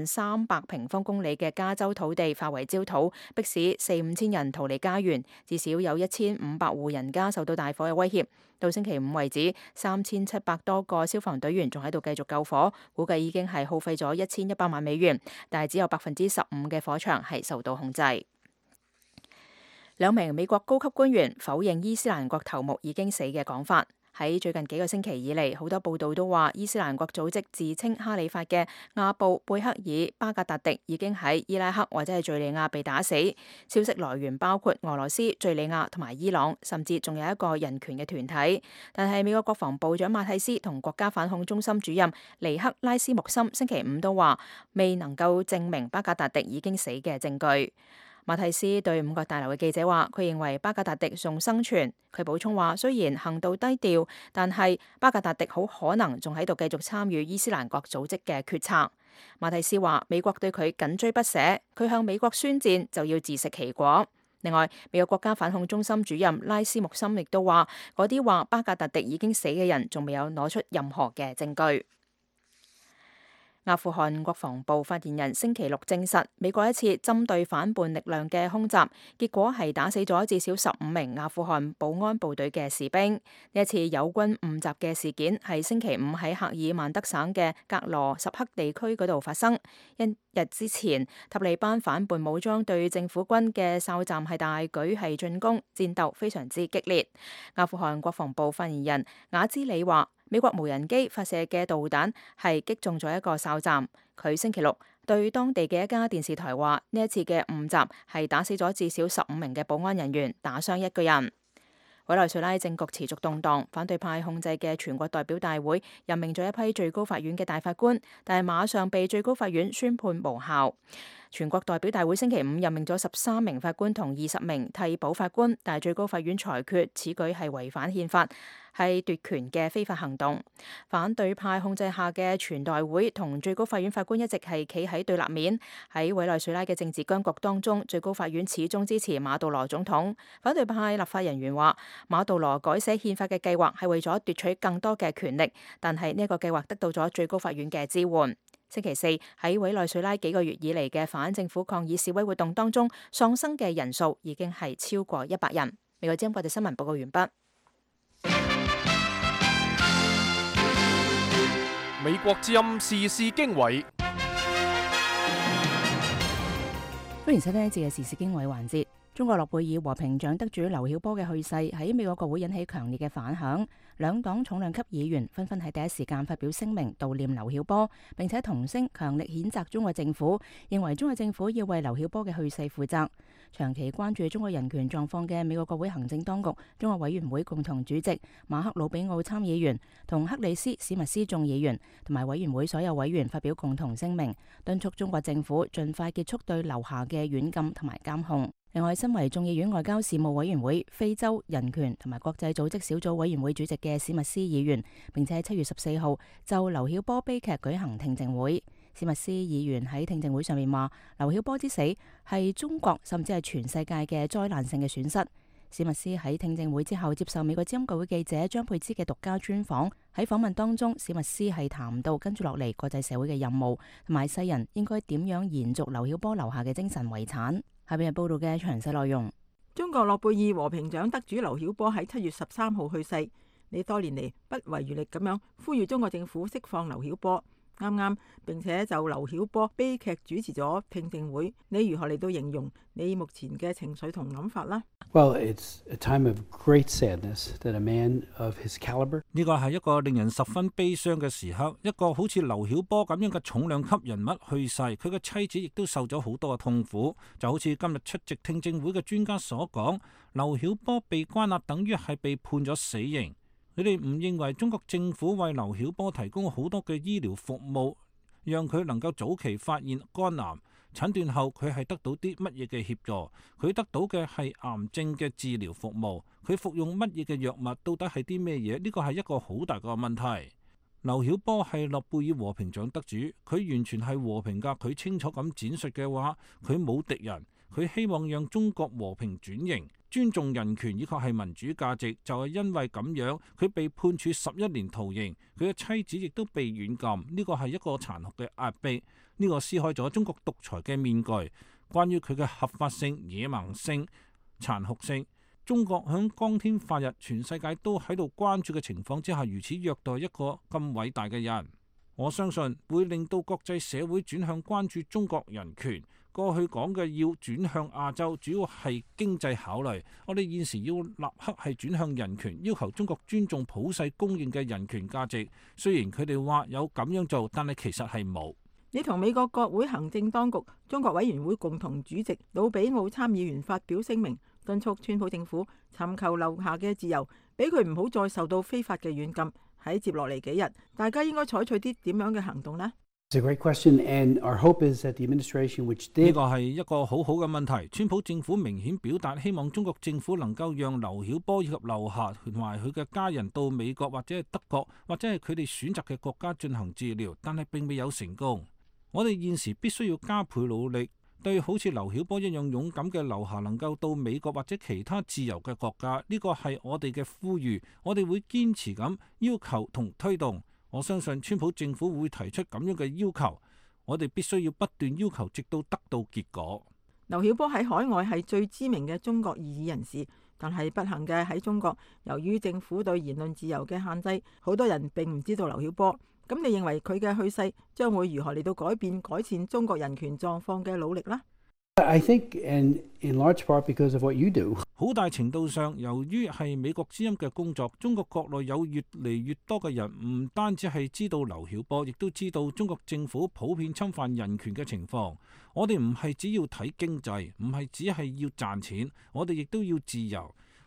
300平方公里嘅加州土地化為焦土，迫使4-5千人逃離家園，至少有1500戶人家受到大火嘅威脅。到星期五為止，3700多個消防隊員仲喺度繼續救火，估計已經係耗費咗1100萬美元，但係只有15%嘅火場係受到控制。2名美國高級官員否認伊斯蘭國頭目已經死嘅講法。喺最近幾個星期以嚟，好多報道都話伊斯蘭國組織自稱哈里發嘅阿布貝克爾巴格達迪已經喺伊拉克或者係敘利亞被打死。消息來源包括俄羅斯、敘利亞同埋伊朗，甚至仲有一個人權嘅團體。但係美國國防部長馬蒂斯同國家反恐中心主任尼克拉斯穆森星期五都話未能夠證明巴格達迪已經死嘅證據。馬蒂斯對5角大樓嘅記者話，佢認為巴格達迪仲生存。佢補充話，雖然行動低調，但係巴格達迪好可能仲喺度繼續參與伊斯蘭國組織嘅決策。馬蒂斯話，美國對佢緊追不捨，佢向美國宣戰就要自食其果。另外，美國國家反恐中心主任拉斯穆森亦都話，嗰啲話巴格達迪已經死嘅人仲未有攞出任何嘅證據。阿富汗國防部發言人星期六證實，美國一次針對反叛力量嘅空襲，結果係打死咗至少15名阿富汗保安部隊嘅士兵。呢一次友軍誤襲嘅事件係星期五喺赫爾曼德省嘅格羅什克地區嗰度發生。一日之前，塔利班反叛武裝對政府軍嘅哨站係大舉係進攻，戰鬥非常之激烈。阿富汗國防部發言人雅茲里話，美國無人機發射嘅導彈係擊中咗一個哨站。佢星期六對當地嘅一家電視台話，呢一次嘅誤襲係打死咗至少15名嘅保安人員，打傷1個人。 委內瑞拉政局持續動盪，反對派控制嘅全國代表大會任命咗一批最高法院嘅大法官，但係馬上被最高法院宣判無效。全國代表大會星期五任命咗13名法官同20名替補法官，但係最高法院裁決此舉係違反憲法，係奪權嘅非法行動。反對派控制下嘅全代會同最高法院法官一直係企喺對立面。喺委內瑞拉嘅政治僵局當中，最高法院始終支持馬杜羅總統。反對派立法人員話，馬杜羅改寫憲法嘅計劃係為咗奪取更多嘅權力，但係呢一個計劃得到咗最高法院嘅支援。星期四喺委內瑞拉幾個月以嚟嘅反政府抗議示威活動當中，喪生嘅人數已經係超過100人。美國之音國際新聞報告完畢。 美國之音時事經緯， 歡迎收聽呢一節嘅時事經緯環節。中國諾貝爾和平獎得主劉曉波嘅去世喺美國國會引起強烈嘅反響，兩黨重量級議員紛紛喺第一時間發表聲明悼念劉曉波，並且同聲強力譴責中國政府，認為中國政府要為劉曉波嘅去世負責。長期關注中國人權狀況嘅美國國會行政當局中國委員會共同主席馬克魯比奧參議員同克里斯史密斯眾議員同埋委員會所有委員發表共同聲明，敦促中國政府盡快結束對劉霞嘅軟禁同埋監控。另外，身為眾議院外交事務委員會非洲人權同埋國際組織小組委員會主席嘅史密斯議員，並且喺7月14號就劉曉波悲劇舉行聽證會。史密斯議員喺聽證會上面話，劉曉波之死係中國甚至係全世界嘅災難性嘅損失。史密斯喺聽證會之後接受美國之音國會記者張佩芝嘅獨家專訪，喺訪問當中，史密斯係談到跟住落嚟國際社會嘅任務，同埋世人應該點樣延續劉曉波留下嘅精神遺產。下邊係報道嘅詳細內容。 中國諾貝爾和平獎得主劉曉波喺7月13號去世。你多年嚟不遺餘力咁樣呼籲中國政府釋放劉曉波，啱啱並且就劉曉波悲劇主持咗聽證會。你如何嚟到形容你目前嘅情緒同諗法啦 ？Well, it's a time of great sadness that a man of his caliber. 呢個係一個令人十分悲傷嘅時刻，一個好似劉曉波咁樣嘅重量級人物去世，佢嘅妻子亦都受咗好多嘅痛苦。就好似今日出席聽證會嘅專家所講，劉曉波被關押等於係被判咗死刑。你哋唔認為中國政府為劉曉波提供好多嘅醫療服務，讓佢能夠早期發現肝癌？診斷後佢係得到啲乜嘢嘅協助？佢得到嘅係癌症嘅治療服務，佢服用乜嘢嘅藥物？到底係啲咩嘢？呢個係一個好大個問題。劉曉波係諾貝爾和平獎得主，佢完全係和平㗎。佢清楚咁展述嘅話，佢冇敵人，佢希望讓中國和平轉型，尊重人權以及係民主價值。就係因為咁樣，佢被判處11年徒刑，佢嘅妻子亦都被軟禁。呢個係一個殘酷嘅壓迫。呢個撕開咗中國獨裁嘅面具，關於佢嘅合法性、野蠻性、殘酷性。中國響光天化日，全世界都喺度關注嘅情況之下，如此虐待一個咁偉大嘅人，我相信會令到國際社會轉向關注中國人權。過去講嘅要轉向亞洲，主要係經濟考慮。我哋現時要立刻係轉向人權，要求中國尊重普世公認嘅人權價值。雖然佢哋話有咁樣做，但係其實係冇。 你同美國國會行政當局中國委員會共同主席魯比奧參議員發表聲明，敦促川普政府尋求留下嘅自由，俾佢唔好再受到非法嘅軟禁。喺接落嚟幾日，大家應該採取啲點樣嘅行動呢？ It's a great question, and our hope is that the administration which did 呢個係一個好好嘅問題。川普政府明顯表達希望中國政府能夠讓劉曉波以及劉霞同埋佢嘅家人到美國或者係德國或者係佢哋選擇嘅國家進行治療，但係並未有成功。我哋現時必須要加倍努力，對好似劉曉波一樣勇敢嘅劉霞能夠到美國或者其他自由嘅國家，呢個係我哋嘅呼籲。我哋會堅持咁要求同推動。我相信川普政府會提出咁樣嘅要求，我哋必須要不斷要求，直到得到結果。 劉曉波喺海外係最知名嘅中國異議人士，但係不幸嘅喺中國，由於政府對言論自由嘅限制，好多人並唔知道劉曉波。咁你認為佢嘅去世將會如何嚟到改善中國人權狀況嘅努力呢？ I think, and in large part because of what you do. 好大程度上，由於係美國之音嘅工作，中國國內有越嚟越多嘅人唔單止係知道劉曉波，亦都知道中國政府普遍侵犯人權嘅情況。我哋唔係只要睇經濟，唔係只係要賺錢，我哋亦都要自由。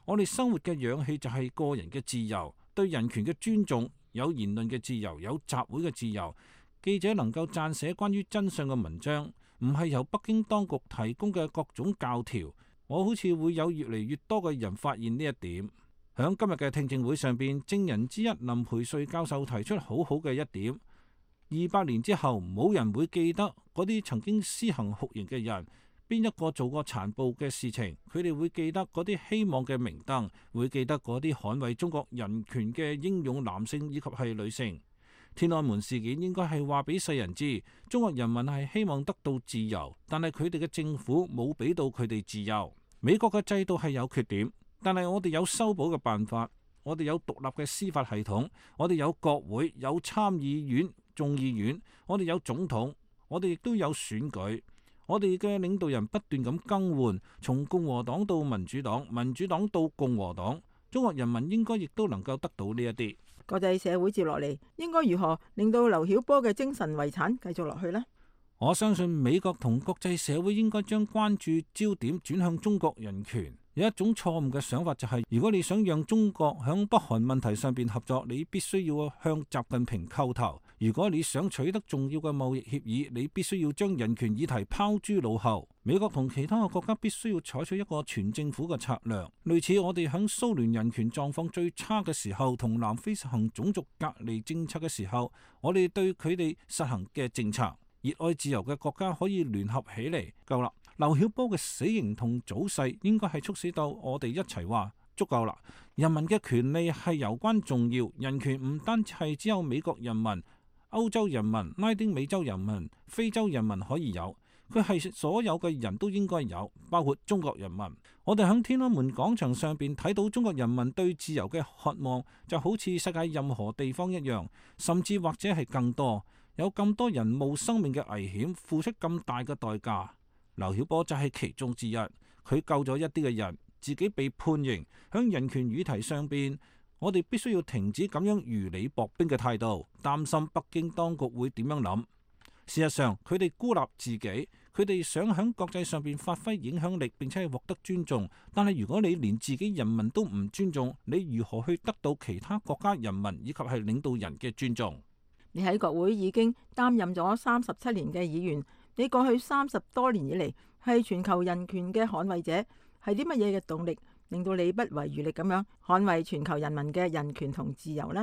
我哋生活嘅氧氣就係個人嘅自由，對人權嘅尊重，有言論嘅自由，有集會嘅自由。記者能夠撰寫關於真相嘅文章，唔係由北京當局提供嘅各種教條。我好似會有越嚟越多嘅人發現呢一點。響今日嘅聽證會上邊，證人之一林培瑞教授提出好好嘅一點：200年之後，冇人會記得嗰啲曾經施行酷刑嘅人，邊一個做過殘暴嘅事情，佢哋會記得嗰啲希望嘅明燈，會記得嗰啲捍衛中國人權嘅英勇男性以及係女性。天安門事件應該係話俾世人知，中國人民係希望得到自由，但係佢哋嘅政府冇俾到佢哋自由。美國嘅制度係有缺點，但係我哋有修補嘅辦法，我哋有獨立嘅司法系統，我哋有國會、有參議院、眾議院，我哋有總統，我哋亦都有選舉，我哋嘅領導人不斷咁更換，從共和黨到民主黨，民主黨到共和黨，中國人民應該亦都能夠得到呢一啲。 國際社會接落嚟應該如何令到劉曉波嘅精神遺產繼續落去呢？ 我相信美國同國際社會應該將關注焦點轉向中國人權。有一種錯誤嘅想法就係，如果你想讓中國響北韓問題上邊合作，你必須要向習近平叩頭；如果你想取得重要嘅貿易協議，你必須要將人權議題拋諸腦後。美國同其他嘅國家必須要採取一個全政府嘅策略，類似我哋響蘇聯人權狀況最差嘅時候，同南非實行種族隔離政策嘅時候，我哋對佢哋實行嘅政策。熱愛自由嘅國家可以聯合起嚟。夠啦，劉曉波嘅死刑同早逝應該係促使到我哋一齊話足夠啦。人民嘅權利係攸關重要，人權唔單係只有美國人民、歐洲人民、拉丁美洲人民、非洲人民可以有，佢係所有嘅人都應該有，包括中國人民。我哋喺天安門廣場上邊睇到中國人民對自由嘅渴望，就好似世界任何地方一樣，甚至或者係更多。有咁多人冒生命嘅危險，付出咁大嘅代價，劉曉波就係其中之一。佢救咗一啲嘅人，自己被判刑。響人權議題上邊，我哋必須要停止咁樣如履薄冰嘅態度，擔心北京當局會點樣諗。事實上，佢哋孤立自己，佢哋想響國際上邊發揮影響力，並且係獲得尊重。但係如果你連自己人民都唔尊重，你如何去得到其他國家人民以及係領導人嘅尊重？ 你喺國會已經擔任咗37年嘅議員，你過去30多年以嚟係全球人權嘅捍衛者，係啲乜嘢嘅動力令到你不遺餘力咁樣捍衛全球人民嘅人權同自由呢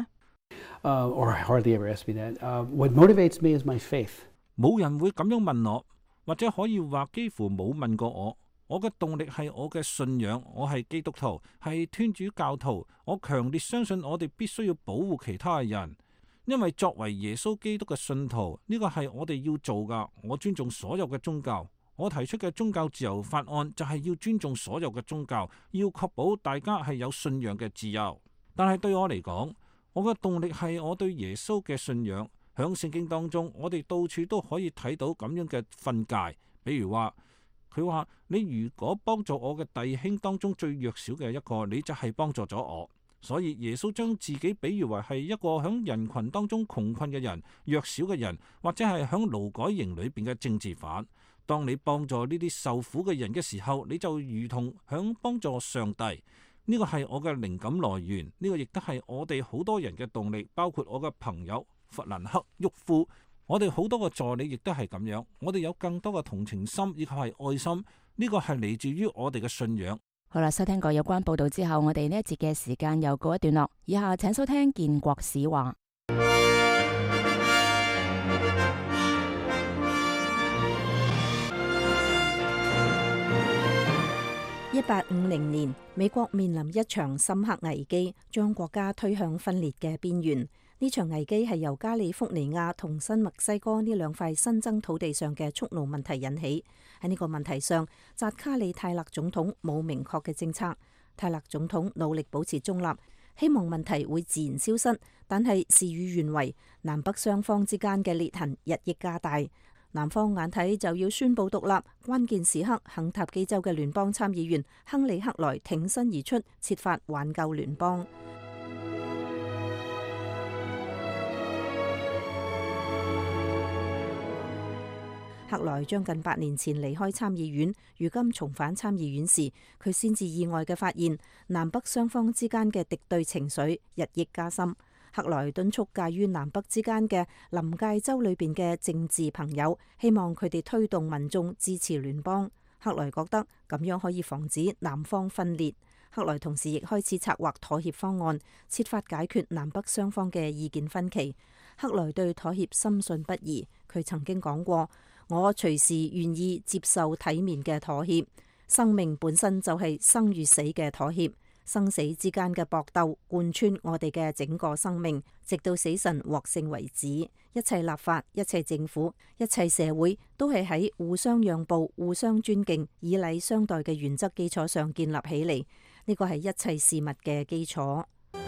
？Or hardly ever ask me that. What motivates me is my faith. 冇人會咁樣問我，或者可以話幾乎冇問過我。我嘅動力係我嘅信仰，我係基督徒，係天主教徒。我強烈相信我哋必須要保護其他嘅人。因為作為耶穌基督嘅信徒，呢個係我哋要做噶。我尊重所有嘅宗教，我提出嘅宗教自由法案就係要尊重所有嘅宗教，要確保大家係有信仰嘅自由。但係對我嚟講，我嘅動力係我對耶穌嘅信仰。響聖經當中，我哋到處都可以睇到咁樣嘅訓誡，比如話佢話，你如果幫助我嘅弟兄當中最弱小嘅一個，你就係幫助咗我。所以耶穌將自己比喻為係一個響人群當中窮困嘅人、弱小嘅人，或者係響勞改營裏邊嘅政治犯。當你幫助呢啲受苦嘅人嘅時候，你就如同響幫助上帝。呢個係我嘅靈感來源，呢個亦都係我哋好多人嘅動力，包括我嘅朋友弗蘭克·沃夫。我哋好多個助理亦都係咁樣。我哋有更多嘅同情心以及係愛心，呢個係嚟自於我哋嘅信仰。 好啦，收聽過有關報道之後，我哋呢一節嘅時間又告一段落。以下請收聽建國史話。 1850年，美國面臨一場深刻危機，將國家推向分裂嘅邊緣。呢場危機係由加利福尼亞同新墨西哥呢兩塊新增土地上嘅蓄奴問題引起。喺呢個問題上，扎卡里泰勒總統冇明確嘅政策。泰勒總統努力保持中立，希望問題會自然消失，但係事與願違，南北雙方之間嘅裂痕日益加大。南方眼睇就要宣布獨立，關鍵時刻，肯塔基州嘅聯邦參議員亨利克萊挺身而出，設法挽救聯邦。 克萊將近8年前離開參議院，如今重返參議院時，佢先至意外嘅發現南北雙方之間嘅敵對情緒日益加深。克萊敦促介於南北之間嘅臨界州裏邊嘅政治朋友，希望佢哋推動民眾支持聯邦。克萊覺得咁樣可以防止南方分裂。克萊同時亦開始策劃妥協方案，設法解決南北雙方嘅意見分歧。克萊對妥協深信不疑，佢曾經講過：我隨時願意接受體面嘅妥協。生命本身就係生與死嘅妥協，生死之間嘅搏鬥貫穿我哋嘅整個生命，直到死神獲勝為止。一切立法、一切政府、一切社會都係喺互相讓步、互相尊敬、以禮相待嘅原則基礎上建立起嚟。呢個係一切事物嘅基礎。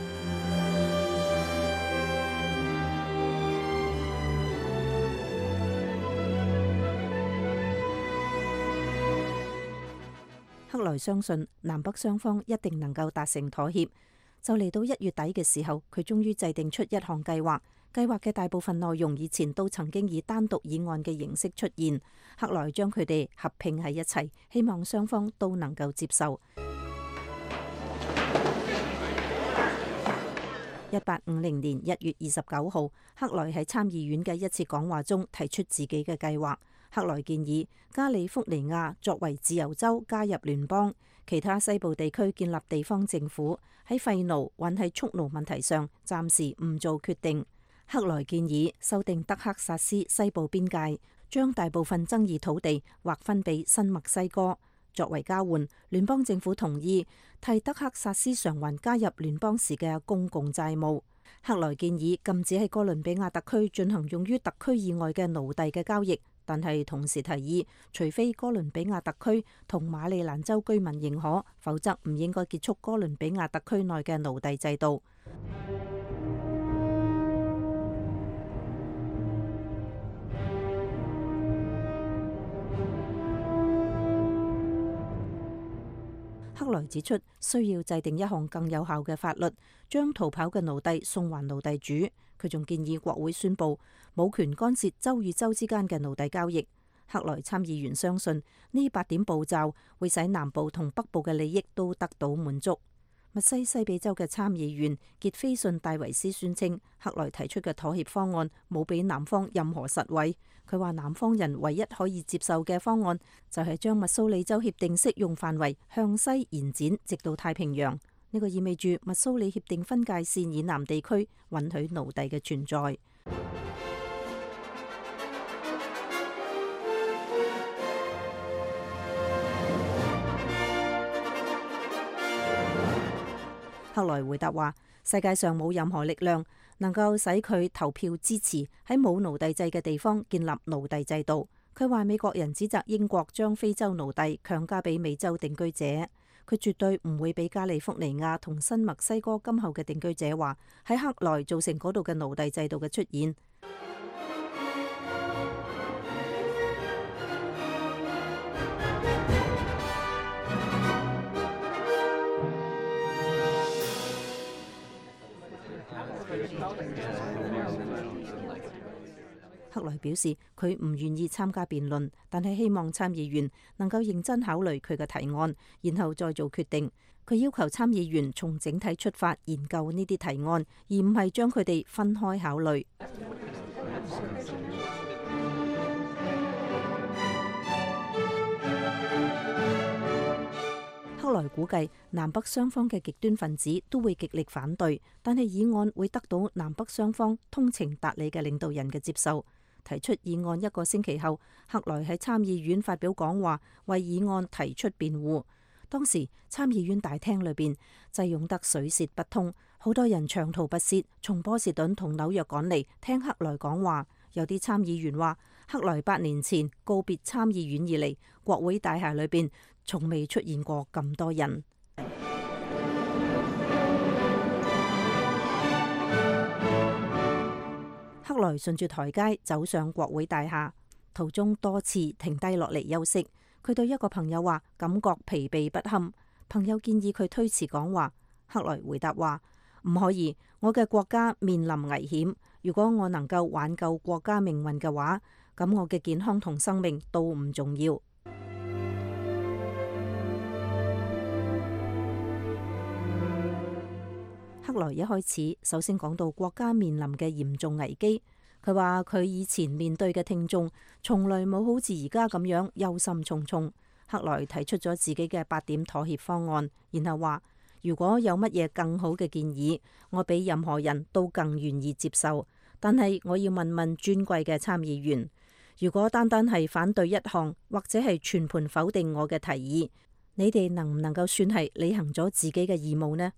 克萊相信南北雙方一定能夠達成妥協。就嚟到1月底嘅時候，佢終於制定出一項計劃。計劃嘅大部分內容以前都曾經以單獨議案嘅形式出現。克萊將佢哋合併喺一齊，希望雙方都能夠接受。1850年1月29號，克萊喺參議院嘅一次講話中提出自己嘅計劃。克萊建議加利福尼亞作為自由州加入聯邦，其他西部地區建立地方政府。喺廢奴還係蓄奴問題上，暫時唔做決定。克萊建議修訂德克薩斯西部邊界，將大部分爭議土地劃分俾新墨西哥。作為交換，聯邦政府同意替德克薩斯償還加入聯邦時嘅公共債務。克萊建議禁止喺哥倫比亞特區進行用於特區以外嘅奴隸嘅交易，但係同時提議，除非哥倫比亞特區同馬里蘭州居民認可，否則唔應該結束哥倫比亞特區內嘅奴隸制度。克萊指出，需要制定一項更有效嘅法律，將逃跑嘅奴隸送還奴隸主。佢仲建議國會宣布冇權干涉州與州之間嘅奴隸交易。克萊參議員相信呢8點步驟會使南部同北部嘅利益都得到滿足。密西西比州嘅參議員傑菲遜戴維斯宣稱，克萊提出嘅妥協方案冇俾南方任何實惠。佢話南方人唯一可以接受嘅方案就係將密蘇里州協定適用範圍向西延展，直到太平洋。呢個意味住密蘇里協定分界線以南地區允許奴隸嘅存在。克萊回答話：世界上冇任何力量能夠使佢投票支持喺冇奴隸制嘅地方建立奴隸制度。佢話美國人指責英國將非洲奴隸強加俾美洲定居者，佢絕對唔會俾加利福尼亞同新墨西哥今後嘅定居者話喺克萊造成嗰度嘅奴隸制度嘅出現。克萊表示佢唔願意參加辯論，但係希望參議員能夠認真考慮佢嘅提案，然後再做決定。佢要求參議員從整體出發研究呢啲提案，而唔係將佢哋分開考慮。克萊估計南北雙方嘅極端分子都會極力反對，但係議案會得到南北雙方通情達理嘅領導人嘅接受。提出議案1個星期後，克萊喺參議院發表講話，為議案提出辯護。當時參議院大廳裏邊擠擁得水泄不通，好多人長途跋涉從波士頓同紐約趕嚟聽克萊講話。有啲參議員話，克萊8年前告別參議院以嚟，國會大廈裏邊從未出現過咁多人。克萊順住台階走上國會大廈，途中多次停低落嚟休息。佢對一個朋友話，感覺疲憊不堪。朋友建議佢推遲講話。克萊回答話，唔可以，我嘅國家面臨危險。如果我能夠挽救國家命運嘅話， 咁我嘅健康同生命都唔重要。克萊一開始首先講到國家面臨嘅嚴重危機，佢話佢以前面對嘅聽眾從來冇好似而家咁樣憂心忡忡。克萊提出咗自己嘅8點妥協方案，然後話如果有乜嘢更好嘅建議，我比任何人都更願意接受。但係我要問問尊貴嘅參議員，如果單單係反對一項或者係全盤否定我嘅提議，你哋能唔能夠算係履行咗自己嘅義務呢？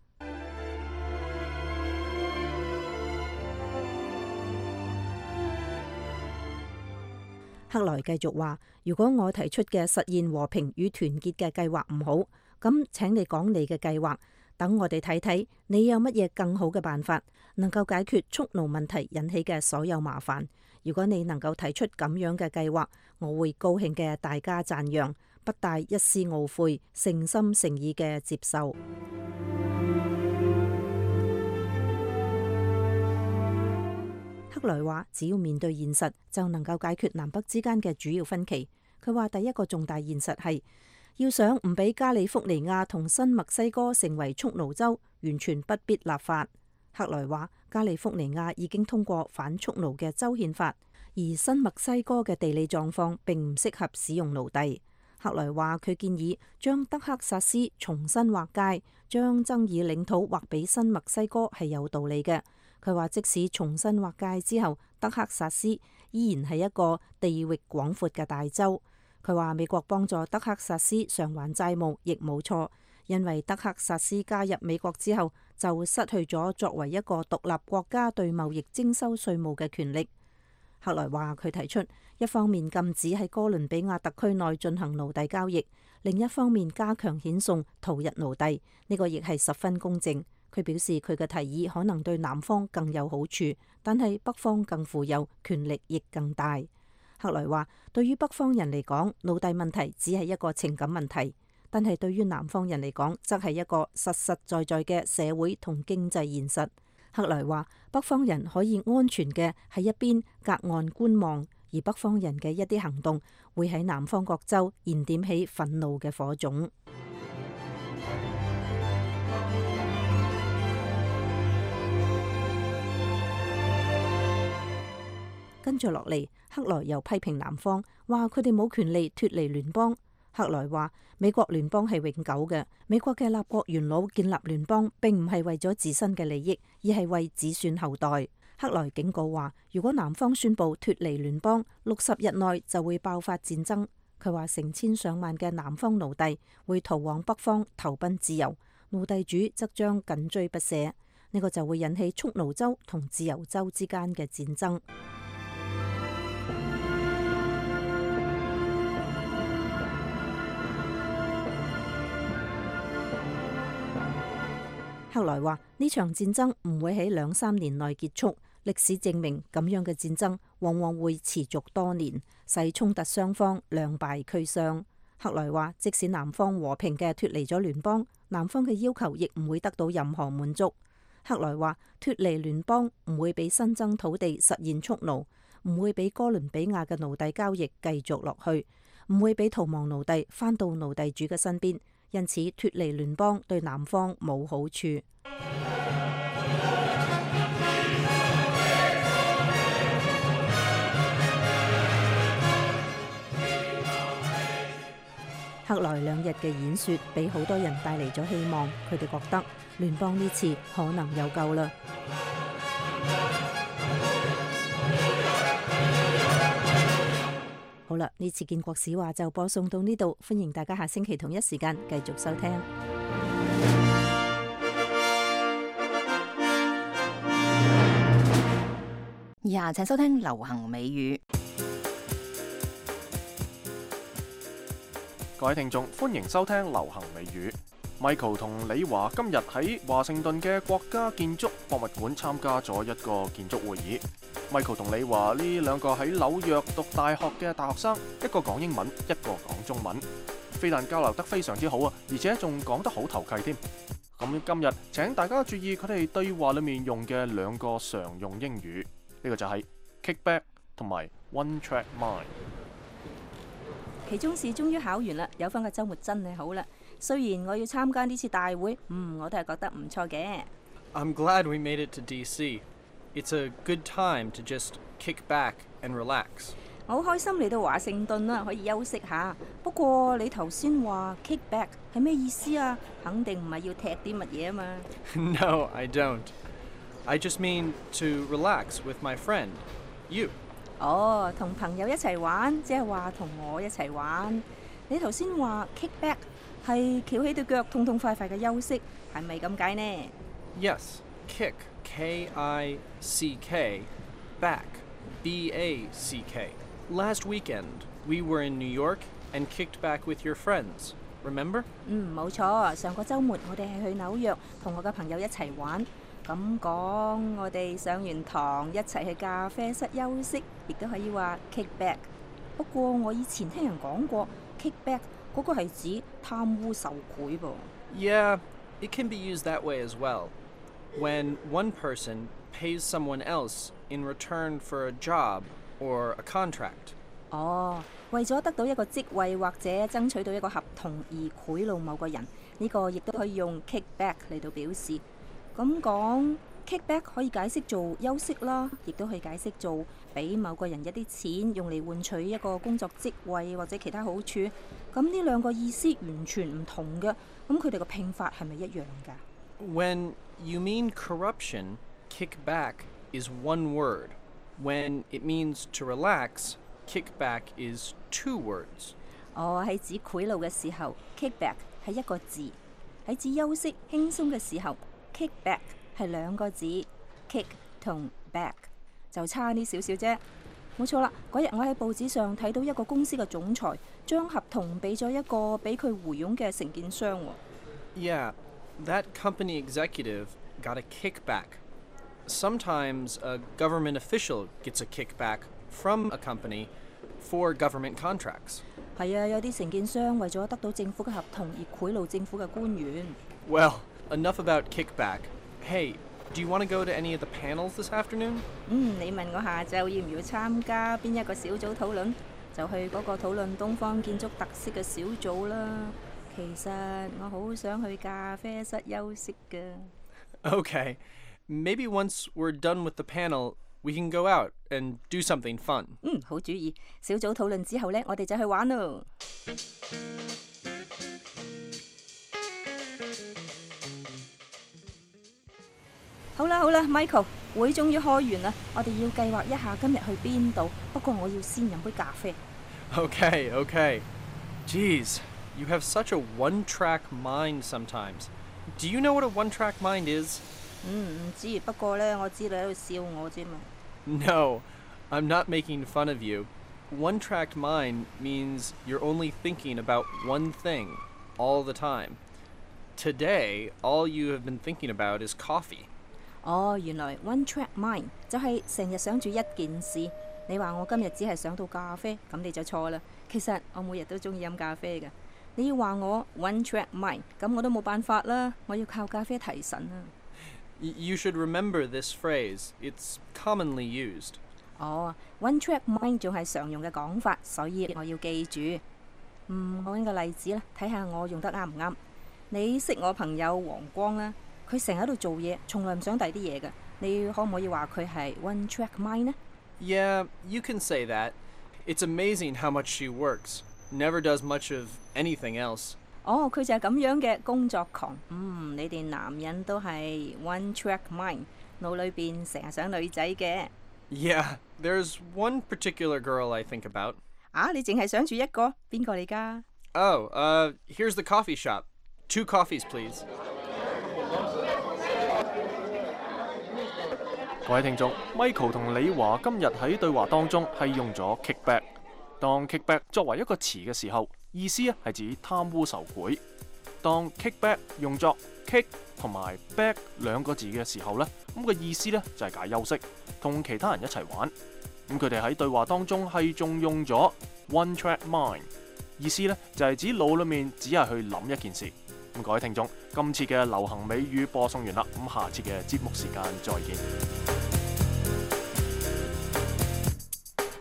克萊繼續話，如果我提出嘅實現和平與團結嘅計劃唔好，咁請你講你嘅計劃，等我哋睇睇你有乜嘢更好嘅辦法，能夠解決蓄奴問題引起嘅所有麻煩。如果你能夠提出咁樣嘅計劃，我會高興嘅大加讚揚，不帶一絲懊悔，誠心誠意嘅接受。克萊話，只要面對現實，就能夠解決南北之間嘅主要分歧。佢話第一個重大現實係要想唔俾加利福尼亞同新墨西哥成為蓄奴州，完全不必立法。克萊話，加利福尼亞已經通過反蓄奴嘅州憲法，而新墨西哥嘅地理狀況並唔適合使用奴隸。克萊話，佢建議將德克薩斯重新劃界，將爭議領土劃俾新墨西哥係有道理嘅。佢話即使重新劃界之後，德克薩斯依然係一個地域廣闊嘅大州。佢話美國幫助德克薩斯償還債務亦冇錯，因為德克薩斯加入美國之後就失去咗作為一個獨立國家對貿易徵收稅務嘅權力。克萊話佢提出一方面禁止喺哥倫比亞特區內進行奴隸交易，另一方面加強遣送逃逸奴隸，呢個亦係十分公正。佢表示佢嘅提議可能對南方更有好處，但係北方更富有，權力亦更大。克萊話，對於北方人嚟講，奴隸問題只係一個情感問題，但係對於南方人嚟講，則係一個實實在在嘅社會同經濟現實。克萊話，北方人可以安全嘅喺一邊隔岸觀望，而北方人嘅一啲行動會喺南方各州燃點起憤怒嘅火種。跟住落嚟，克萊又批評南方，話佢哋冇權利脫離聯邦。克萊話美國聯邦係永久嘅，美國嘅立國元老建立聯邦並唔係為咗自身嘅利益，而係為子孫後代。克萊警告話，如果南方宣布脫離聯邦，60日內就會爆發戰爭。佢話成千上萬嘅南方奴隸會逃往北方投奔自由，奴隸主則將緊追不捨。呢個就會引起蓄奴州同自由州之間嘅戰爭。克萊話呢場戰爭唔會喺2-3年內結束，歷史證明咁樣嘅戰爭往往會持續多年，使衝突雙方兩敗俱傷。克萊話即使南方和平嘅脫離咗聯邦，南方嘅要求亦唔會得到任何滿足。克萊話脫離聯邦唔會俾新增土地實現蓄奴，唔會俾哥倫比亞嘅奴隸交易繼續落去，唔會俾逃亡奴隸返到奴隸主嘅身邊。因此脫離聯邦對南方冇好處。克萊2日嘅演說俾好多人帶嚟咗希望，佢哋覺得聯邦呢次可能有救啦。好啦，呢次建國史話就播送到呢度，歡迎大家下星期同一時間繼續收聽。 以下請收聽流行美語。 各位聽眾，歡迎收聽流行美語。Michael 同李華今日喺華盛頓嘅國家建築博物館參加咗一個建築會議。Michael 同李華呢兩個喺紐約讀大學嘅大學生，一個講英文，一個講中文，非但交流得非常之好啊，而且仲講得好投契添。咁今日請大家注意佢哋對話裏面用嘅2個常用英語，呢個就係 kickback 同埋 one track mind。 期中試終於考完啦，有返個週末真係好啦。雖然我要參加呢次大會，我都係覺得唔錯嘅。 I'm glad we made it to DC. It's a good time to just kick back and relax. 我好開心嚟到華盛頓啦，可以休息下。不過你頭先話 kick back 係咩意思啊？肯定唔係要踢啲乜嘢啊嘛。 No, I don't. I just mean to relax with my friend, you. 哦，同朋友一齊玩，即係話同我一齊玩。你頭先話 kick back 係翹起對腳痛痛快快嘅休息，係咪咁解呢？ Yes, kick, K-I-C-K, back, B-A-C-K. Last weekend, we were in New York and kicked back with your friends. Remember? 冇錯，上個週末我哋係去紐約同我嘅朋友一齊玩。咁講，我哋上完堂一齊去咖啡室休息，亦都可以話 kick back。不過我以前聽人講過 kick back 嗰個係指貪污受賄噃。 Yeah, it can be used that way as well. When one person pays someone else in return for a job or a contract. 哦，為咗得到一個職位或者爭取到一個合同而賄賂某個人，呢個亦都可以用 kick back 嚟到表示。咁講 kick back 可以解釋做休息啦，亦都可以解釋做俾某個人一啲錢用嚟換取一個工作職位或者其他好處。咁呢兩個意思完全唔同嘅，咁佢哋個拼法係咪一樣㗎？ When you mean corruption, kick back is one word. When it means to relax, kick back is two words. 哦，喺指賄賂嘅時候 kick back 係一個字，喺指休息輕鬆嘅時候kick back 係兩個字 ，kick 同 back 就差啲少少啫。冇錯啦，嗰日我喺報紙上睇到一個公司嘅總裁將合同俾咗一個俾佢回佣嘅承建商喎。 Yeah, that company executive got a kickback. Sometimes a government official gets a kickback from a company for government contracts. 係啊，有啲承建商為咗得到政府嘅合同而賄賂政府嘅官員。 Well.Enough about kickback. Hey, do you want to go to any of the panels this afternoon? 你問我下晝要唔要參加邊一個小組討論，就去嗰個討論東方建築特色嘅小組啦。其實我好想去咖啡室休息㗎。 Okay, maybe once we're done with the panel, we can go out and do something fun. 好主意。小組討論之後呢，我哋就去玩咯。好啦，Michael， 會終於開完啦，我哋要計劃一下今日去邊度。不過我要先飲杯咖啡。 Okay. Geez, you have such a one-track mind sometimes. Do you know what a one-track mind is? 唔知，不過呢，我知你喺度笑我啫嘛。 No, I'm not making fun of you. One-track mind means you're only thinking about one thing all the time. Today, all you have been thinking about is coffee. 哦，原來 one track mind 就係成日想住一件事。你話我今日只係想到咖啡，咁你就錯啦。其實我每日都中意飲咖啡嘅。你要話我 one track mind， 咁我都冇辦法啦，我要靠咖啡提神啊。 You should remember this phrase. It's commonly used. 哦 ，one track mind 仲係常用嘅講法，所以我要記住。我揾個例子啦，睇下我用得啱唔啱。你識我朋友黃光啦。佢成日喺度做嘢，從來唔想第啲嘢嘅。你可唔可以話佢係 one track mind 呢？ Yeah, you can say that. It's amazing how much she works. Never does much of anything else. 哦，佢就係咁樣嘅工作狂。你哋男人都係 one track mind， 腦裏邊成日想女仔嘅。 Yeah, there's one particular girl I think about. 你淨係想住一個？邊個嚟㗎？ Oh, here's the coffee shop. 2 coffees, please. 各位聽眾 ，Michael 同李華今日喺對話當中係用咗 kickback。當 kickback 作為一個詞嘅時候，意思係指貪污受賄。當 kickback 用作 kick 同埋 back 兩個字嘅時候呢，咁個意思就係解休息，同其他人一齊玩。咁佢哋喺對話當中係仲用咗 one track mind， 意思就係指腦裏面只係去諗一件事。咁各位聽眾，今次嘅流行美語播送完啦，咁下次嘅節目時間再見。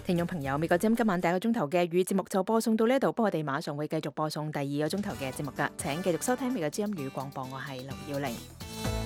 聽眾朋友，美國之音今晚第一個鐘頭嘅語節目就播送到呢度，不過我哋馬上會繼續播送第二個鐘頭嘅節目㗎。請繼續收聽美國之音語廣播，我係劉耀玲。